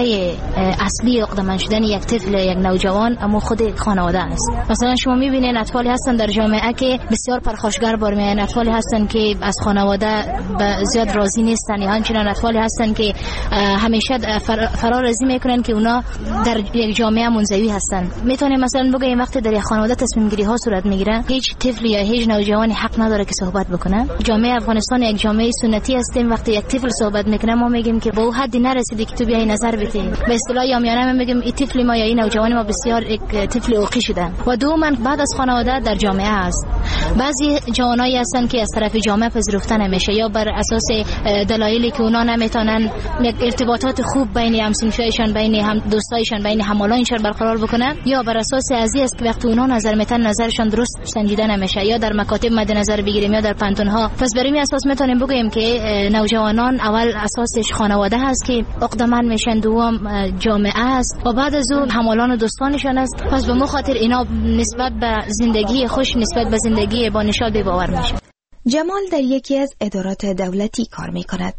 اصلی عقده‌مند شدن یک طفل، یک نوجوان، اما خود خانواده است. مثلا شما می‌بینید اطفالی هستن در جامعه که بسیار پرخاشگر برمی‌آیند، اطفالی هستن که از خانواده زیاد راضی نیستن، یا همچنین اطفالی هستن که همیشه فرارازی میکنن که اونا در یک جامعه منزوی هستن. میتونیم مثلا بگیم وقتی در یک خانواده تصمیم گیری ها صورت میگیره، هیچ طفل یا هیچ نوجوانی حق نداره که صحبت بکنه. جامعه افغانستان یک جامعه سنتی هستیم. وقتی یک طفل صحبت میکنه ما میگیم که با او حدی نرسیده که تو بیای نظر بدی. به اصطلاح یامیانه ما میگیم این طفل ما یا این نوجوان ما بسیار یک طفل اوقی شده. و دوما بعد از خانواده در جامعه است. بعضی جوانایی هستن که از طرف جامعه پذیرفته نمیشه، یا بر اساس دلایلی که اونا نمیتونن یک ارتباطات خوب بین همسنشایشان، بین هم دوستایشان، بین همالایشان برقرار بکنن، یا بر اساس ازی است که وقتی اونا نظر میتن نظرشان درست سنجیده نمیشه، یا در مکاتب مد نظر بگیریم یا در پانتون ها. پس بر این اساس میتونیم بگیم که نوجوانان اول اساسش خانواده هست که عقده‌مند میشن، دوم جامعه است و بعد از اون همالان و دوستانشان است. پس به مو خاطر اینا نسبت به زندگی خوش، نسبت به زندگی با نشاط بی‌باور میشه. جمال در یکی از ادارات دولتی کار میکند.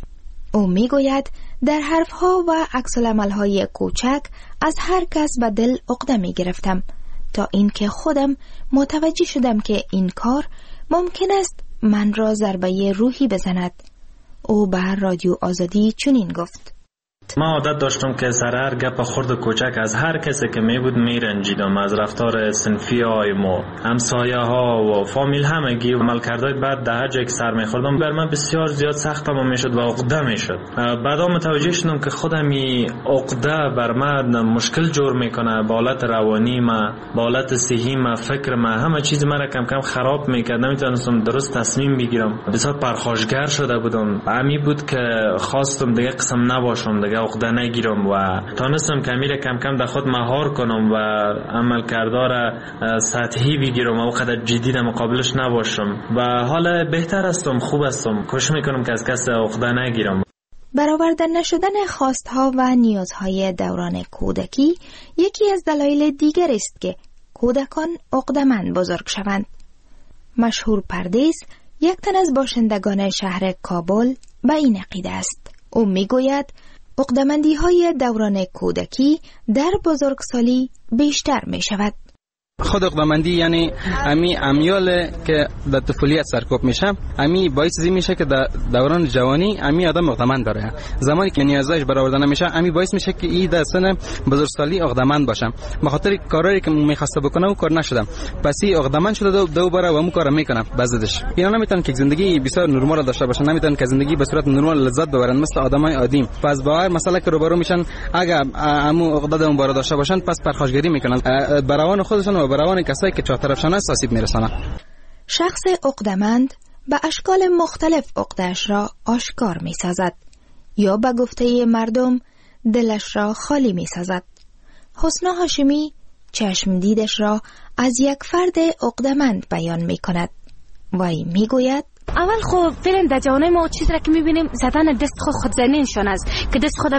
او میگوید در حرفها و عکس‌العمل‌های کوچک از هر کس به دل عقده میگرفتم تا اینکه خودم متوجه شدم که این کار ممکن است من را ضربه روحی بزند. او به رادیو آزادی چنین گفت: ما عادت داشتم که سر هر گپ خرد و کوچک از هر کسی که می بود می رنجیدم، از رفتار صنفی های ما، همسایه ها و فامیل همگی و عمل کردهای بعد در هر جایی که سر می خوردم بر من بسیار زیاد سختم می شد و عقده می شد. بعدا متوجه شدم که خودم این عقده بر من مشکل جور می کنه، با حالت روانی ما، با حالت صحی ما، فکر ما، همه چیز من را کم کم خراب می کرد. نمیتونستم درست تصمیم بگیرم. بسیار پرخاشگر شده بودم. همین بود که خواستم دیگه قسم نباشم، دیگه دیگه عقده نگیرم و تانستم کمیره کم کم در خود مهار کنم و عمل کردار سطحی بگیرم و قدر جدی در مقابلش نباشم و حالا بهتر هستم، خوب هستم، کوشش میکنم که از کس عقده نگیرم. برآورده نشدن خواستها و نیازهای دوران کودکی یکی از دلایل دیگر است که کودکان عقده‌مند بزرگ شوند. مشهور پردیس، یک تن از باشندگان شهر کابل، به این عقیده است. او میگوید عقده‌مندی‌های دوران کودکی در بزرگسالی بیشتر می شود. خود عقده‌مندی یعنی امی امیال که در طفولیت سرکوب میشه، امی باعث زی میشه که در دوران جوانی امی آدم عقده‌مند بره. زمانی که نیازش برآورده نمیشه، امی باعث میشه که این در سن بزرگسالی عقده‌مند باشه. به خاطر کارایی که میخواسته بکنه و کار نشده، پس این عقده‌مند شده دو باره و اون کارو میکنه. بعضیش اینا نمیتونن که زندگی بسیار نرمال داشته باشن، نمیتونن که زندگی به صورت نرمال لذت ببرن مثل آدمای عادی. پس باور مسئله که روبرو میشن، اگر امو عقده اون باره داشته باشن، پس پرخاشگری میکنن برای خودشون و برای کسایی که چهارطرفشان است آسیب میرسانه. شخص عقده‌مند به اشکال مختلف عقده‌اش را آشکار میسازد یا به گفته مردم دلش را خالی میسازد. حسنا هاشمی چشم دیدش را از یک فرد عقده‌مند بیان میکند و این میگوید اول خب فعلا در جوانای ما چیزی را که میبینیم زدن دست خود خودزنیشان است که دست خود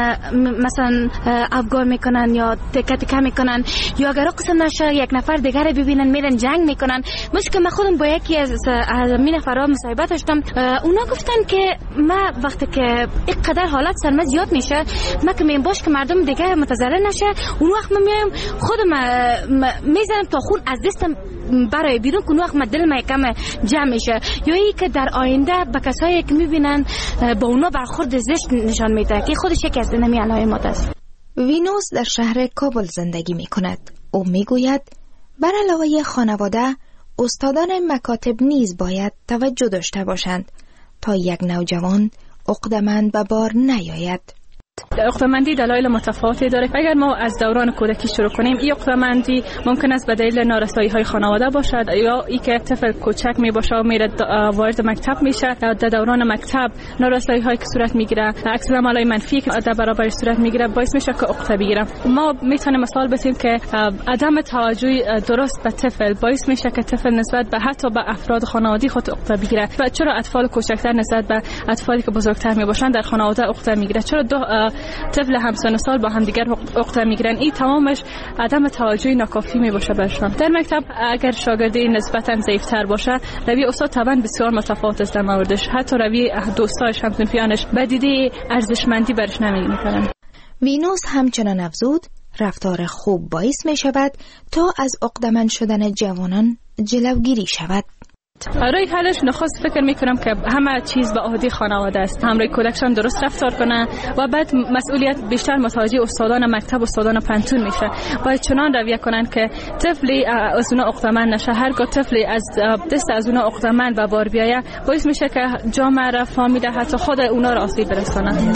مثلا افگار میکنن یا تکه تکه میکنن یا اگر قسم نشه یک نفر دیگر ببینن میرن جنگ میکنن. مشکل من خودم با یکی از می نفرها مصاحبه داشتم، اونا گفتن که ما وقتی که اینقدر حالت سرما زیاد میشه ما که میگم باش که مردم دیگر متضرر نشه، اون وقت من میایم خودم میزنم تا خون از دستم برای بیرون که اون وقت من دل من کم جمع میشه. یا ای که در آینده به کسایی که میبینن با اونا برخورد زشت نشان میده که خودش یکی از نمی علائمات است. وینوس در شهر کابل زندگی میکند. او میگوید بر علاوه خانواده استادان مکاتب نیز باید توجه داشته باشند تا یک نوجوان عقده‌مند به بار نیاید. عقده‌مندی دلایل متفاوتی داره. اگر ما از دوران کودکی شروع کنیم، این عقده‌مندی ممکن است به دلیل نارسایی‌های خانواده باشد یا ای که طفل کوچک میباشه و میره وارد مکتب میشه، در دوران مکتب نارسایی‌هایی که صورت میگیره، عکس العمل‌های منفی که در برابر صورت میگیره باعث میشه که عقده بگیره. ما میتونیم مثال بزنیم که عدم توجه درست به طفل باعث میشه که طفل نسبت به حتی به افراد خانوادگی خود عقده بگیره. و چرا اطفال کوچکتر نسبت به اطفالی که بزرگتر میباشن در خانواده عقده میگیره؟ چرا دو طفل همسن سال با هم دیگر عقده میگیرن؟ این تمامش عدم توجه ناکافی میباشه برشان. در مکتب اگر شاگردی نسبتا ضعیفتر باشه، روی استاد طبعا بسیار متفاوت است در موردش، حتی روی دوستاش همسنفیانش به دیده ارزشمندی برش نمیکنن. وینوس همچنان افزود رفتار خوب باعث می شود تا از عقده‌مند شدن جوانان جلوگیری شود. برای حلش نخست فکر میکنم که همه چیز به عهده خانواده است. همراه کودکشان درست رفتار کنه و بعد مسئولیت بیشتر متوجه استادان مکتب و استادان پنتون میشه. باید چنان رویه کنن که طفلی از اونها عقده‌مند نشه. هرگاه طفلی از دست از اونها عقده‌مند به بار بیایه، باعث میشه که جامعه را، فامیل، حتی خود اونها را آسیب برسانه.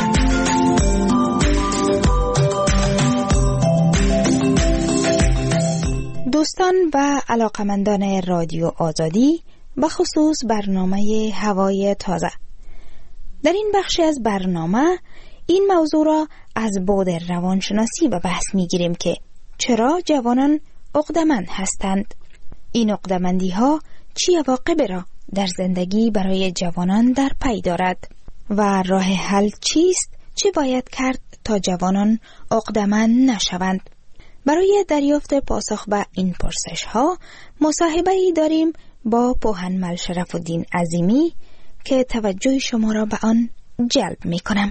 دوستان و علاقمندان رادیو آزادی، به خصوص برنامه هوای تازه، در این بخش از برنامه این موضوع را از بعد روانشناسی به بحث می گیریم که چرا جوانان عقده‌مند هستند. این عقده‌مندی ها چی عواقب را در زندگی برای جوانان در پی دارد و راه حل چیست؟ چه باید کرد تا جوانان عقده‌مند نشوند؟ برای دریافت پاسخ به این پرسش ها مصاحبه‌ای داریم با پوهنمل شرف‌الدین عظیمی که توجه شما را به آن جلب می کنم.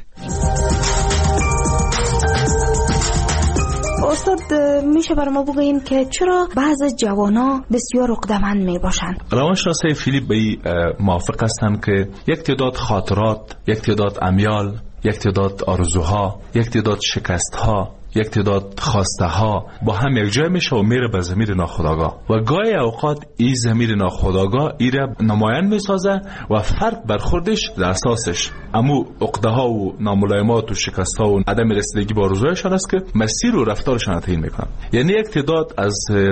استاد، میشه بر ما بگوین که چرا بعض جوانا بسیار عقده‌مند می باشند؟ روانشناسای فیلیپ بی موافق هستند که یک تعداد خاطرات، یک تعداد امیال، یک تعداد آرزوها، یک تعداد شکستها، یک تعداد خواسته ها با هم یک جای میشه و میره به ضمیر ناخودآگاه و گاهی اوقات این ضمیر ناخودآگاه ایره نمایان میسازه و فرد بر خودش در اساسش امو عقده ها و ناملایمات و شکست ها و عدم رسیدگی با آرزوهایشان است که مسیر و رفتارشان تعیین میکنن. یعنی یک تعداد از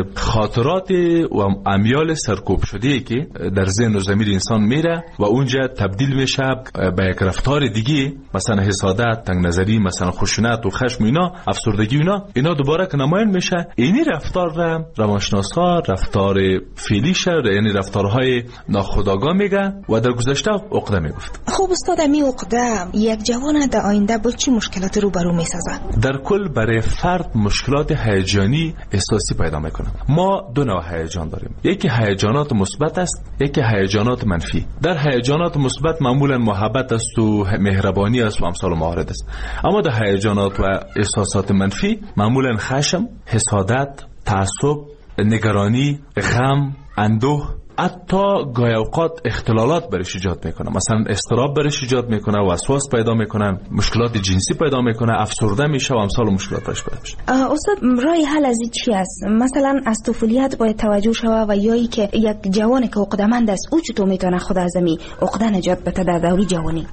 خاطرات و امیال سرکوب شده که در ذهن و ضمیر انسان میره و اونجا تبدیل میشه به یک رفتار دیگه، مثلا حسادت، تنگ نظری، مثلا خشونت و خشم، اینا افسردگی، اینا اینا دوباره که نمایان میشه. اینی رفتار را روانشناسا رفتار فعلیش، یعنی رفتارهای ناخودآگاه میگه و در گذشته عقده میگفت. خب استاد، می عقده یک جوان در آینده با چی مشکلاتی روبرو میسازه؟ در کل برای فرد مشکلات هیجانی احساسی پیدا میکنه. ما دو نوع هیجان داریم، یکی هیجانات مثبت است، یکی هیجانات منفی. در هیجانات مثبت معمولا محبت است و مهربانی است و امثال موارد است، اما در هیجانات و احساسات منفی معمولا خشم، حسادت، تعصب، نگرانی، غم، اندوه، حتی گاهی اوقات اختلالات برش ایجاد میکنه، مثلا اضطراب برش ایجاد میکنه، وسواس پیدا میکنه، مشکلات جنسی پیدا میکنه، افسرده میشه و امثال مشکلات برش پیدا میشه. استاد، راه حل از این چی است؟ مثلا از طفولیت باید توجه شود و یا ای که یک جوانی که عقده‌مند است او چطور میتونه خود از می عقده نجات بده در دوری جوانی؟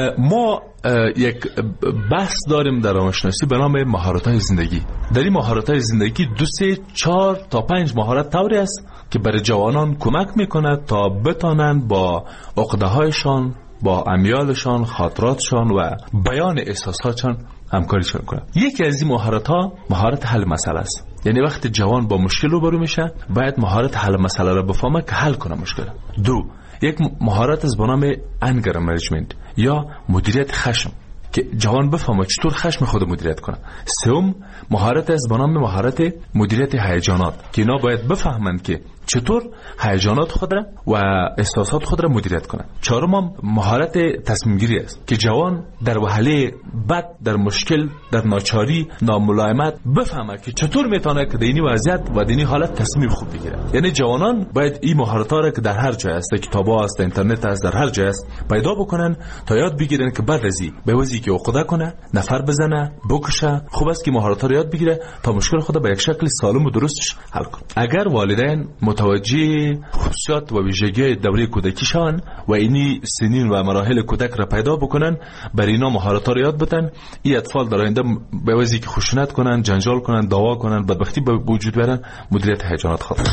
ما یک بحث داریم در روانشناسی به نام مهارت‌های زندگی. در این مهارت‌های زندگی دو سه چهار تا پنج مهارت طوری است که برای جوانان کمک میکنه تا بتانند با عقده‌هایشان، با امیالشان، خاطراتشان و بیان احساساتشان همکاری کنند. یکی از این مهارت‌ها مهارت حل مسئله است. یعنی وقتی جوان با مشکل روبرو میشه باید مهارت حل مسئله را بفهمه که حل کنه مشکل. دو، یک مهارت از به نام انگر منیجمنت یا مدیریت خشم که جوان بفهمه چطور خشم خود مدیریت کنه. سوم، مهارت از به نام مهارت مدیریت هیجانات که اینا باید بفهمند که چطور هیجانات خود را و احساسات خود را مدیریت کنند. چهارم، مهارت تصمیم گیری است که جوان در وهله بد، در مشکل، در ناچاری، ناملایمت بفهمه که چطور میتونه که در این وضعیت و در این حالت تصمیم خوب بگیره. یعنی جوانان باید این مهارت‌ها را که در هر جای است، کتاب‌ها است، اینترنت است، در هر جای است پیدا بکنن تا یاد بگیرن که بعد از این به وضعی که عقده کنه، نفر بزنه، بکشه، خوب است که مهارت‌ها را یاد بگیره تا مشکل خود به یک شکل سالم و درستش حل کنه. اگر والدین متوجه خصوصیات و ویژگی دوره کودکیشان و اینی سنین و مراحل کودک را پیدا بکنن، بر اینا مهارت‌ها را یاد بدن، این اطفال در آینده به وجهی که خشونت کنن، جنجال کنن، دعوا کنن، بدبختی به وجود بیارن، مدیریت هیجانات خود.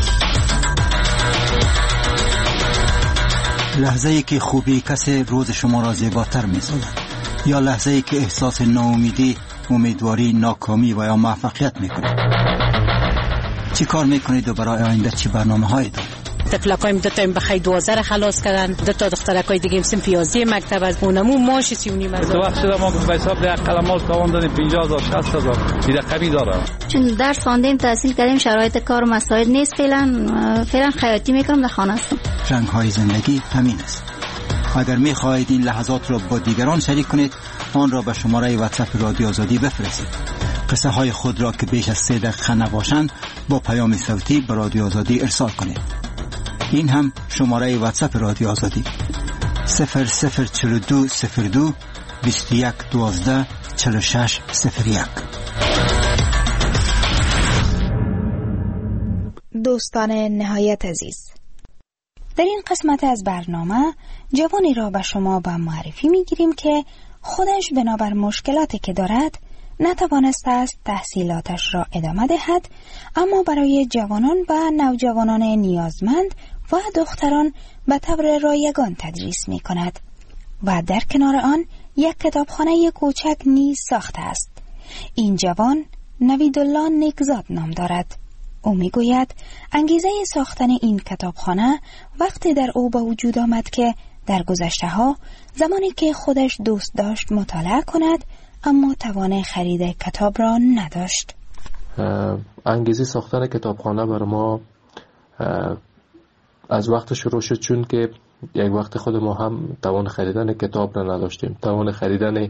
لحظه ای که خوبی کسی روز شما را زیباتر می‌سازد یا لحظه ای که احساس ناامیدی، امیدواری، ناکامی و یا موفقیت می‌کنید. چی کار میکنید و برای آینده چی برنامه هایی دارید؟ طفلکایم دو تا بخی دوازده را خلاص کردن، دو تا دخترکای دیگه هم سنف یازده مکتب از اونمو ماش سی و نیم هزار. تو وقت شده ما به حساب ده قلم مال تاوان دادیم پنجاه هزار شصت هزار دیگه کمی داره. چون درس خواندیم، تحصیل کردیم، شرایط کار و مسائل نیست، فعلا فعلا خیاطی میکنم، در خانه هستم. رنگ های زندگی همین است. اگر میخواهید این لحظات را با دیگران شریک کنید، آن را به شماره واتساپ رادیو آزادی بفرستید. قصه های خود را که بیش از سه دقیقه نباشند با پیام صوتی به رادیو آزادی ارسال کنید. این هم شماره واتساپ رادیو آزادی صفر صفر چهل و دو صفر دو بیست و یک دوازده چهل و شش صفر یک. دوستان نهایت عزیز، در این قسمت از برنامه جوانی را به شما به معرفی میگیریم که خودش بنابر مشکلاتی که دارد نتوانسته است تحصیلاتش را ادامه دهد، اما برای جوانان و نوجوانان نیازمند و دختران به طور رایگان تدریس می کند و در کنار آن یک کتابخانه کوچک نیز ساخته است. این جوان نویدالله نیکزاد نام دارد. او می گوید انگیزه ساختن این کتابخانه وقتی در او به وجود آمد که در گذشته ها زمانی که خودش دوست داشت مطالعه کند اما توان خرید کتاب را نداشت. انگیزه ساختن کتابخانه برای ما از وقت شروع شد، چون که یک وقت خود ما هم توان خریدن کتاب را نداشتیم، توان خریدن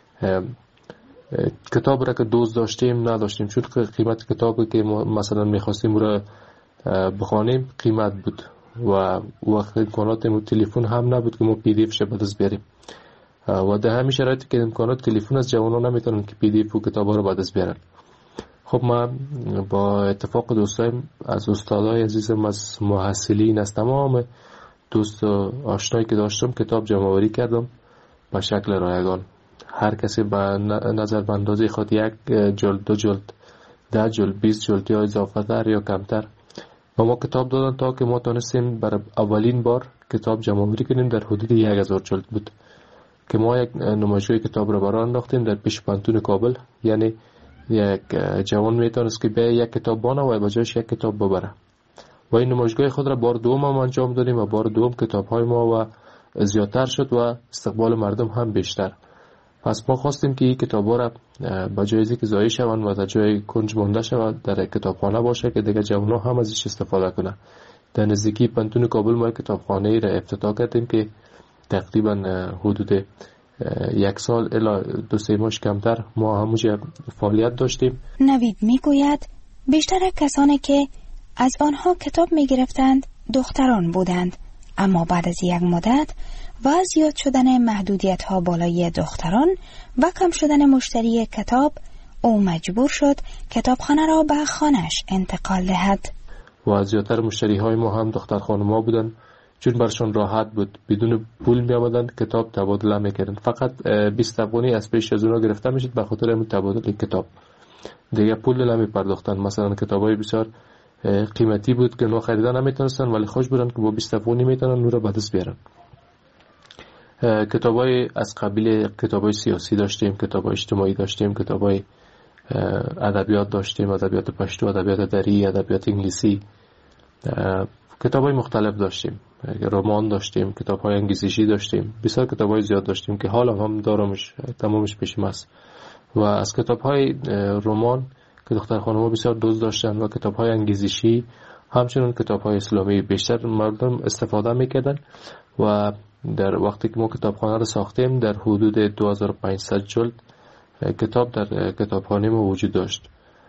کتاب را که دوست داشتیم نداشتیم، چون که قیمت کتابی که ما مثلا میخواستیم را بخوانیم قیمت بود و وقت امکانات تلفن هم نبود که ما پی دی اف شه بدست بیاریم و در همین شرایطی که امکانات تلفن از جوانان نمیتونن که پی دی اف و کتابا رو بدست بیارن. خب من با اتفاق دوستایم از استادای عزیزم، از محصلین، از تمام دوست و آشنایی که داشتم کتاب جمع‌آوری کردم به شکل رایگان. هر کسی به نظر بندازی خود یک جلد، دو جلد، ده جلد، بیست جلد یا اضافه تر یا کمتر و ما کتاب دادن تا که ما تونستیم برای اولین بار کتاب جمع‌آوری کنیم. در حدود یک هزار جلد بود که ما یک نمایشگاه کتاب را برای انداختیم در پیش پانتون کابل. یعنی یک جوان میتونست که به یک کتاب بانه و بجایش یک کتاب ببره و این نمایشگاه خود را بار دوم هم انجام دادیم و بار دوم کتاب های ما و زیادتر شد و استقبال مردم هم بیشتر. پس ما خواستیم که این کتاب ها را بجای از اینکه ضایع شوند و در جای کنج مانده شود در کتابخانه باشه که دیگه جوان ها هم ازش استفاده کنه. در نزدیکی پانتون کابل ما کتابخانه ای را افتتاح کردیم که تقریبا حدود یک سال الی دو سه ماه کمتر ما همونجا فعالیت داشتیم. نوید میگوید بیشتر کسانی که از آنها کتاب میگرفتند دختران بودند، اما بعد از یک مدت و زیاد شدن محدودیت ها بالای دختران و کم شدن مشتری کتاب، او مجبور شد کتابخانه را به خانه‌اش انتقال دهد. و زیادتر مشتری های ما هم دختر خانم‌ها بودند، چون برشان راحت بود، بدون پول می آمدن کتاب تبادله میکردن. فقط بیست افغانی از پیش از اونا گرفته میشد به خاطر همین تبادل کتاب، دیگه پول نمی پرداختن. مثلا کتابای بسیار قیمتی بود که اونا خریدن نمیتونستن ولی خوش بودن که با بیست افغانی میتونن اون رو به دست بیارن. کتابای از قبیل کتابای سیاسی داشتیم، کتابای اجتماعی داشتیم، کتابای ادبیات داشتیم، ادبیات پشتو، ادبیات دری، ادبیات انگلیسی، کتابای مختلف داشتیم، رمان داشتیم، کتاب‌های انگیزشی داشتیم، بسیار کتاب‌های زیاد داشتیم که حالا هم دارمش، تمامش پیشم است. و از کتاب‌های رمان که دختر خانم‌ها بسیار دوست داشتن و کتاب‌های انگیزشی، همچنین کتاب‌های اسلامی بیشتر مردم استفاده می‌کردن. و در وقتی که ما کتابخانه رو ساختیم در حدود دو هزار و پانصد جلد کتاب در کتابخانه ما وجود داشت.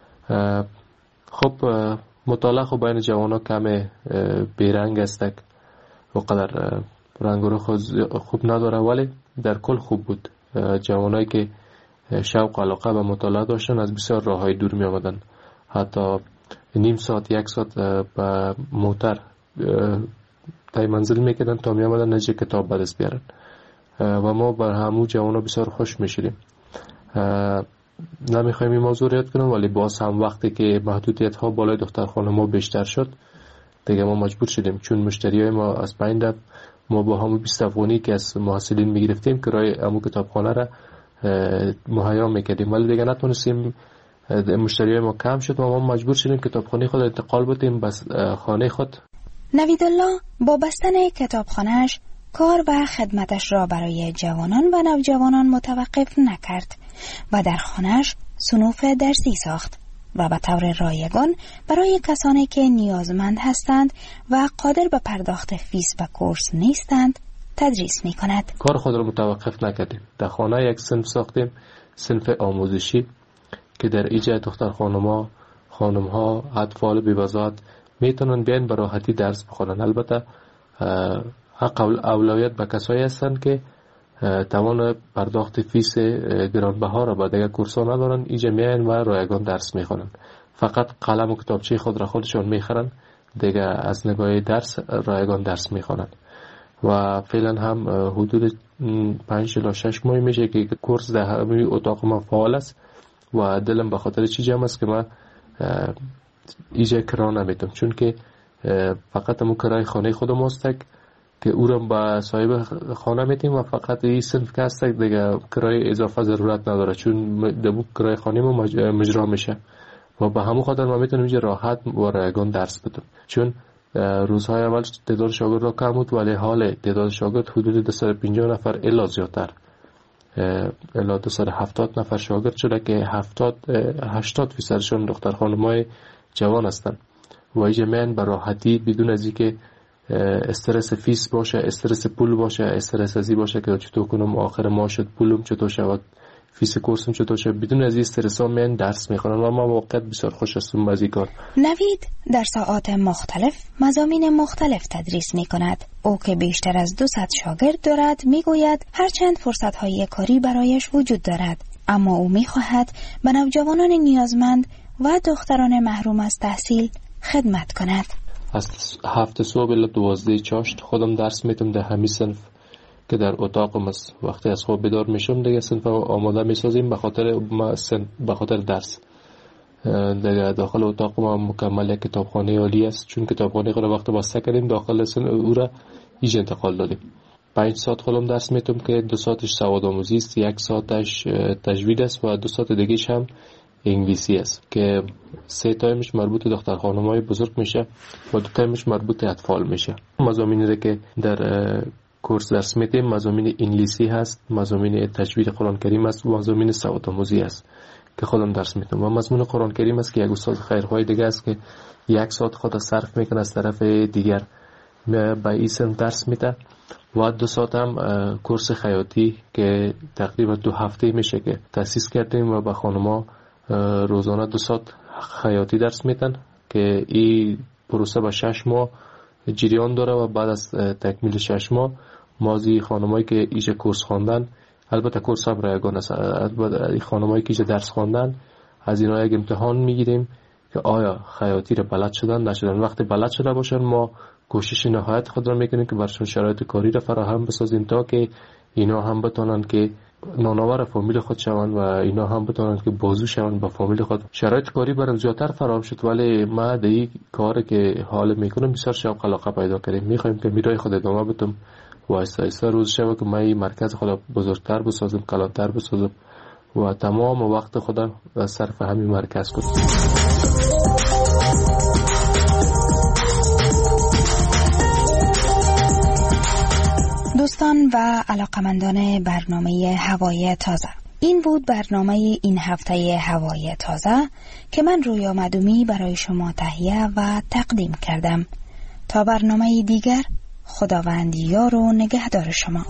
خب مطالعه خب بین جوان‌ها کم بیرنگ است، وقدر رنگ رو خوب نداره ولی در کل خوب بود. جوانایی که شوق و علاقه به مطالعه داشتن از بسیار راههای دور می آمدن، حتی نیم ساعت یک ساعت به موتر تای منزل میکردن تا می آمدن نزدیک کتاب به دست بیارن و ما بر همو جوانا بسیار خوش میشدیم. نمیخوایم این موضوع رو یاد کنم ولی باز هم وقتی که محدودیت ها بالای دخترخانه ما بیشتر شد دیگه ما مجبور شدیم، چون مشتری های ما از پایین ما با همون بیست افغانی که از محصلین میگرفتیم کرای همون کتابخانه را مهیا میکردیم، ولی دیگه نتونستیم، مشتری های ما کم شد و ما مجبور شدیم کتابخانه خود انتقال بدیم بس خانه خود. نویدالله با بستن کتابخانه‌اش کار و خدمتش را برای جوانان و نوجوانان متوقف نکرد و در خانه‌اش صنوف درسی ساخت و به طور رایگان برای کسانی که نیازمند هستند و قادر به پرداخت فیس و کورس نیستند تدریس می کند. کار خود را متوقف نکردیم. در خانه یک صنف ساختیم، صنف آموزشی که در ایجا دختر خانم‌ها، خانم‌ها، اطفال بی‌وضاحت میتونن بیان به راحتی درس بخونن. البته حق اولویت به کسایی هستند که توان پرداخت فیس گرانبها را با دیگر کورس‌ها ندارن، ایجا میان و رایگان درس میخونن. فقط قلم و کتابچه خود را خودشون میخرن، دیگه از نگاه درس رایگان درس میخونن. و فعلا هم حدود پنج تا شش ماه میشه که کورس در همین اتاق ما فعال است و دلم به خاطر چی جمع است که من ایجا کرا نمیتم، چون که فقط همون کرای خانه خودم است که او را با صاحب خانه میتیم و فقط این صنف که هست دیگه کرای اضافه ضرورت نداره، چون دمو کرای خانه ما مجرا میشه و به همون خاطر ما میتونم اینجا راحت و رایگان درس بدم. چون روزهای اول تعداد شاگرد را کم بود ولی حال تعداد شاگرد حدود دویست و پنجاه نفر الی زیادتر الی دویست و هفتاد نفر شاگرد شده که هفتاد هشتاد فیصدشون دختر خانم‌های جوان هستند و اینجا میان به راحتی بدون از اینکه استرس فیس باشه، استرس پول باشه، استرس ازی باشه که چطور کنم آخر ماه شد پولم چطور شود، فیس کورسم چطور شد، بدون از این استرس ها میان درس میخونن و ما واقعا بسیار خوش هستم از این کار. نوید در ساعات مختلف مضامین مختلف تدریس میکند. او که بیشتر از دویست شاگرد دارد میگوید هرچند فرصت های کاری برایش وجود دارد اما او میخواهد به نوجوانان نیازمند و دختران محروم از تحصیل خدمت کند. از هفت صبح الی دوازده چاشت خودم درس میتم در همین صنف که در اتاقم است. وقتی از خواب بیدار میشم دیگه صنف آماده میسازیم به خاطر به خاطر درس. در داخل اتاق ما مکمل یک کتابخانه عالی است، چون کتابخانه خود وقت بسته کردیم داخل سن او را ایج انتقال دادیم. پنج ساعت خودم درس میتم که دو ساعتش سواد آموزی است، یک ساعتش تجوید است و دو ساعت دیگهش هم انگلیسی است که سه تایمش مربوط دختر خانم‌های بزرگ میشه و دو تایمش مربوط اطفال میشه. مضامینی را که در کورس درس میدیم مضامین انگلیسی هست، مضامین تجوید قرآن کریم است و مضامین سواد آموزی است که خودم درس میدم. و مضمون قرآن کریم است که یک استاد خیرخواه دیگه است که یک ساعت خود صرف میکنه از طرف دیگر به این درس میده و دو ساعت هم کورس خیاطی که تقریبا دو هفته میشه که تأسیس کردیم و به خانم‌ها روزانه دو ساعت خیاطی درس میدن که این پروسه با شش ماه جریان داره و بعد از تکمیل شش ماه مازی خانمایی که ایجا کورس خواندن، البته کورس هم رایگان است، البته خانمایی که ایجا درس خواندن از اینا یک امتحان میگیریم که آیا خیاطی رو بلد شدن نشدن. وقتی بلد شده باشن ما کوشش نهایت خود را میکنیم که برشون شرایط کاری را فراهم بسازیم تا که اینا هم بتونن که نانآور فامیل خود شوند و اینا هم بتونن که بازو شوند با فامیل خود. شرایط کاری برام زیادتر فراهم شد ولی ما در این کاری که حال میکنم بسیار شوق علاقه پیدا کردیم. میخوایم که میرای خود ادامه بدم و آهسته آهسته روز شب که من مرکز خود بزرگتر بسازم، کلانتر بسازم و تمام وقت خود صرف همین مرکز کنم. دوستان و علاقمندان برنامه هوای تازه، این بود برنامه این هفته هوای تازه که من رویا مدومی برای شما تهیه و تقدیم کردم. تا برنامه دیگر، خداوند یار و نگهدار شما.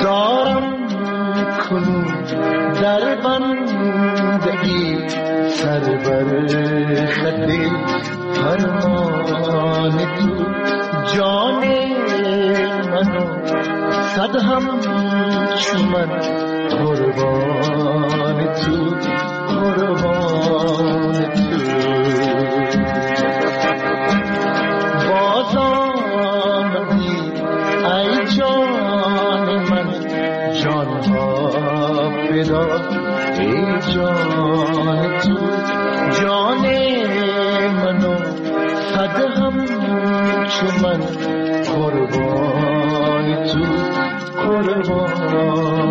دارم کنون در بندگی سر بر خط فرمان تو جان منو صد هم چو من قربان تو قربان تو باز آمدی ای جان من جان ها فدا ای جان تو جان منو صد هم چو من قربان تو قربان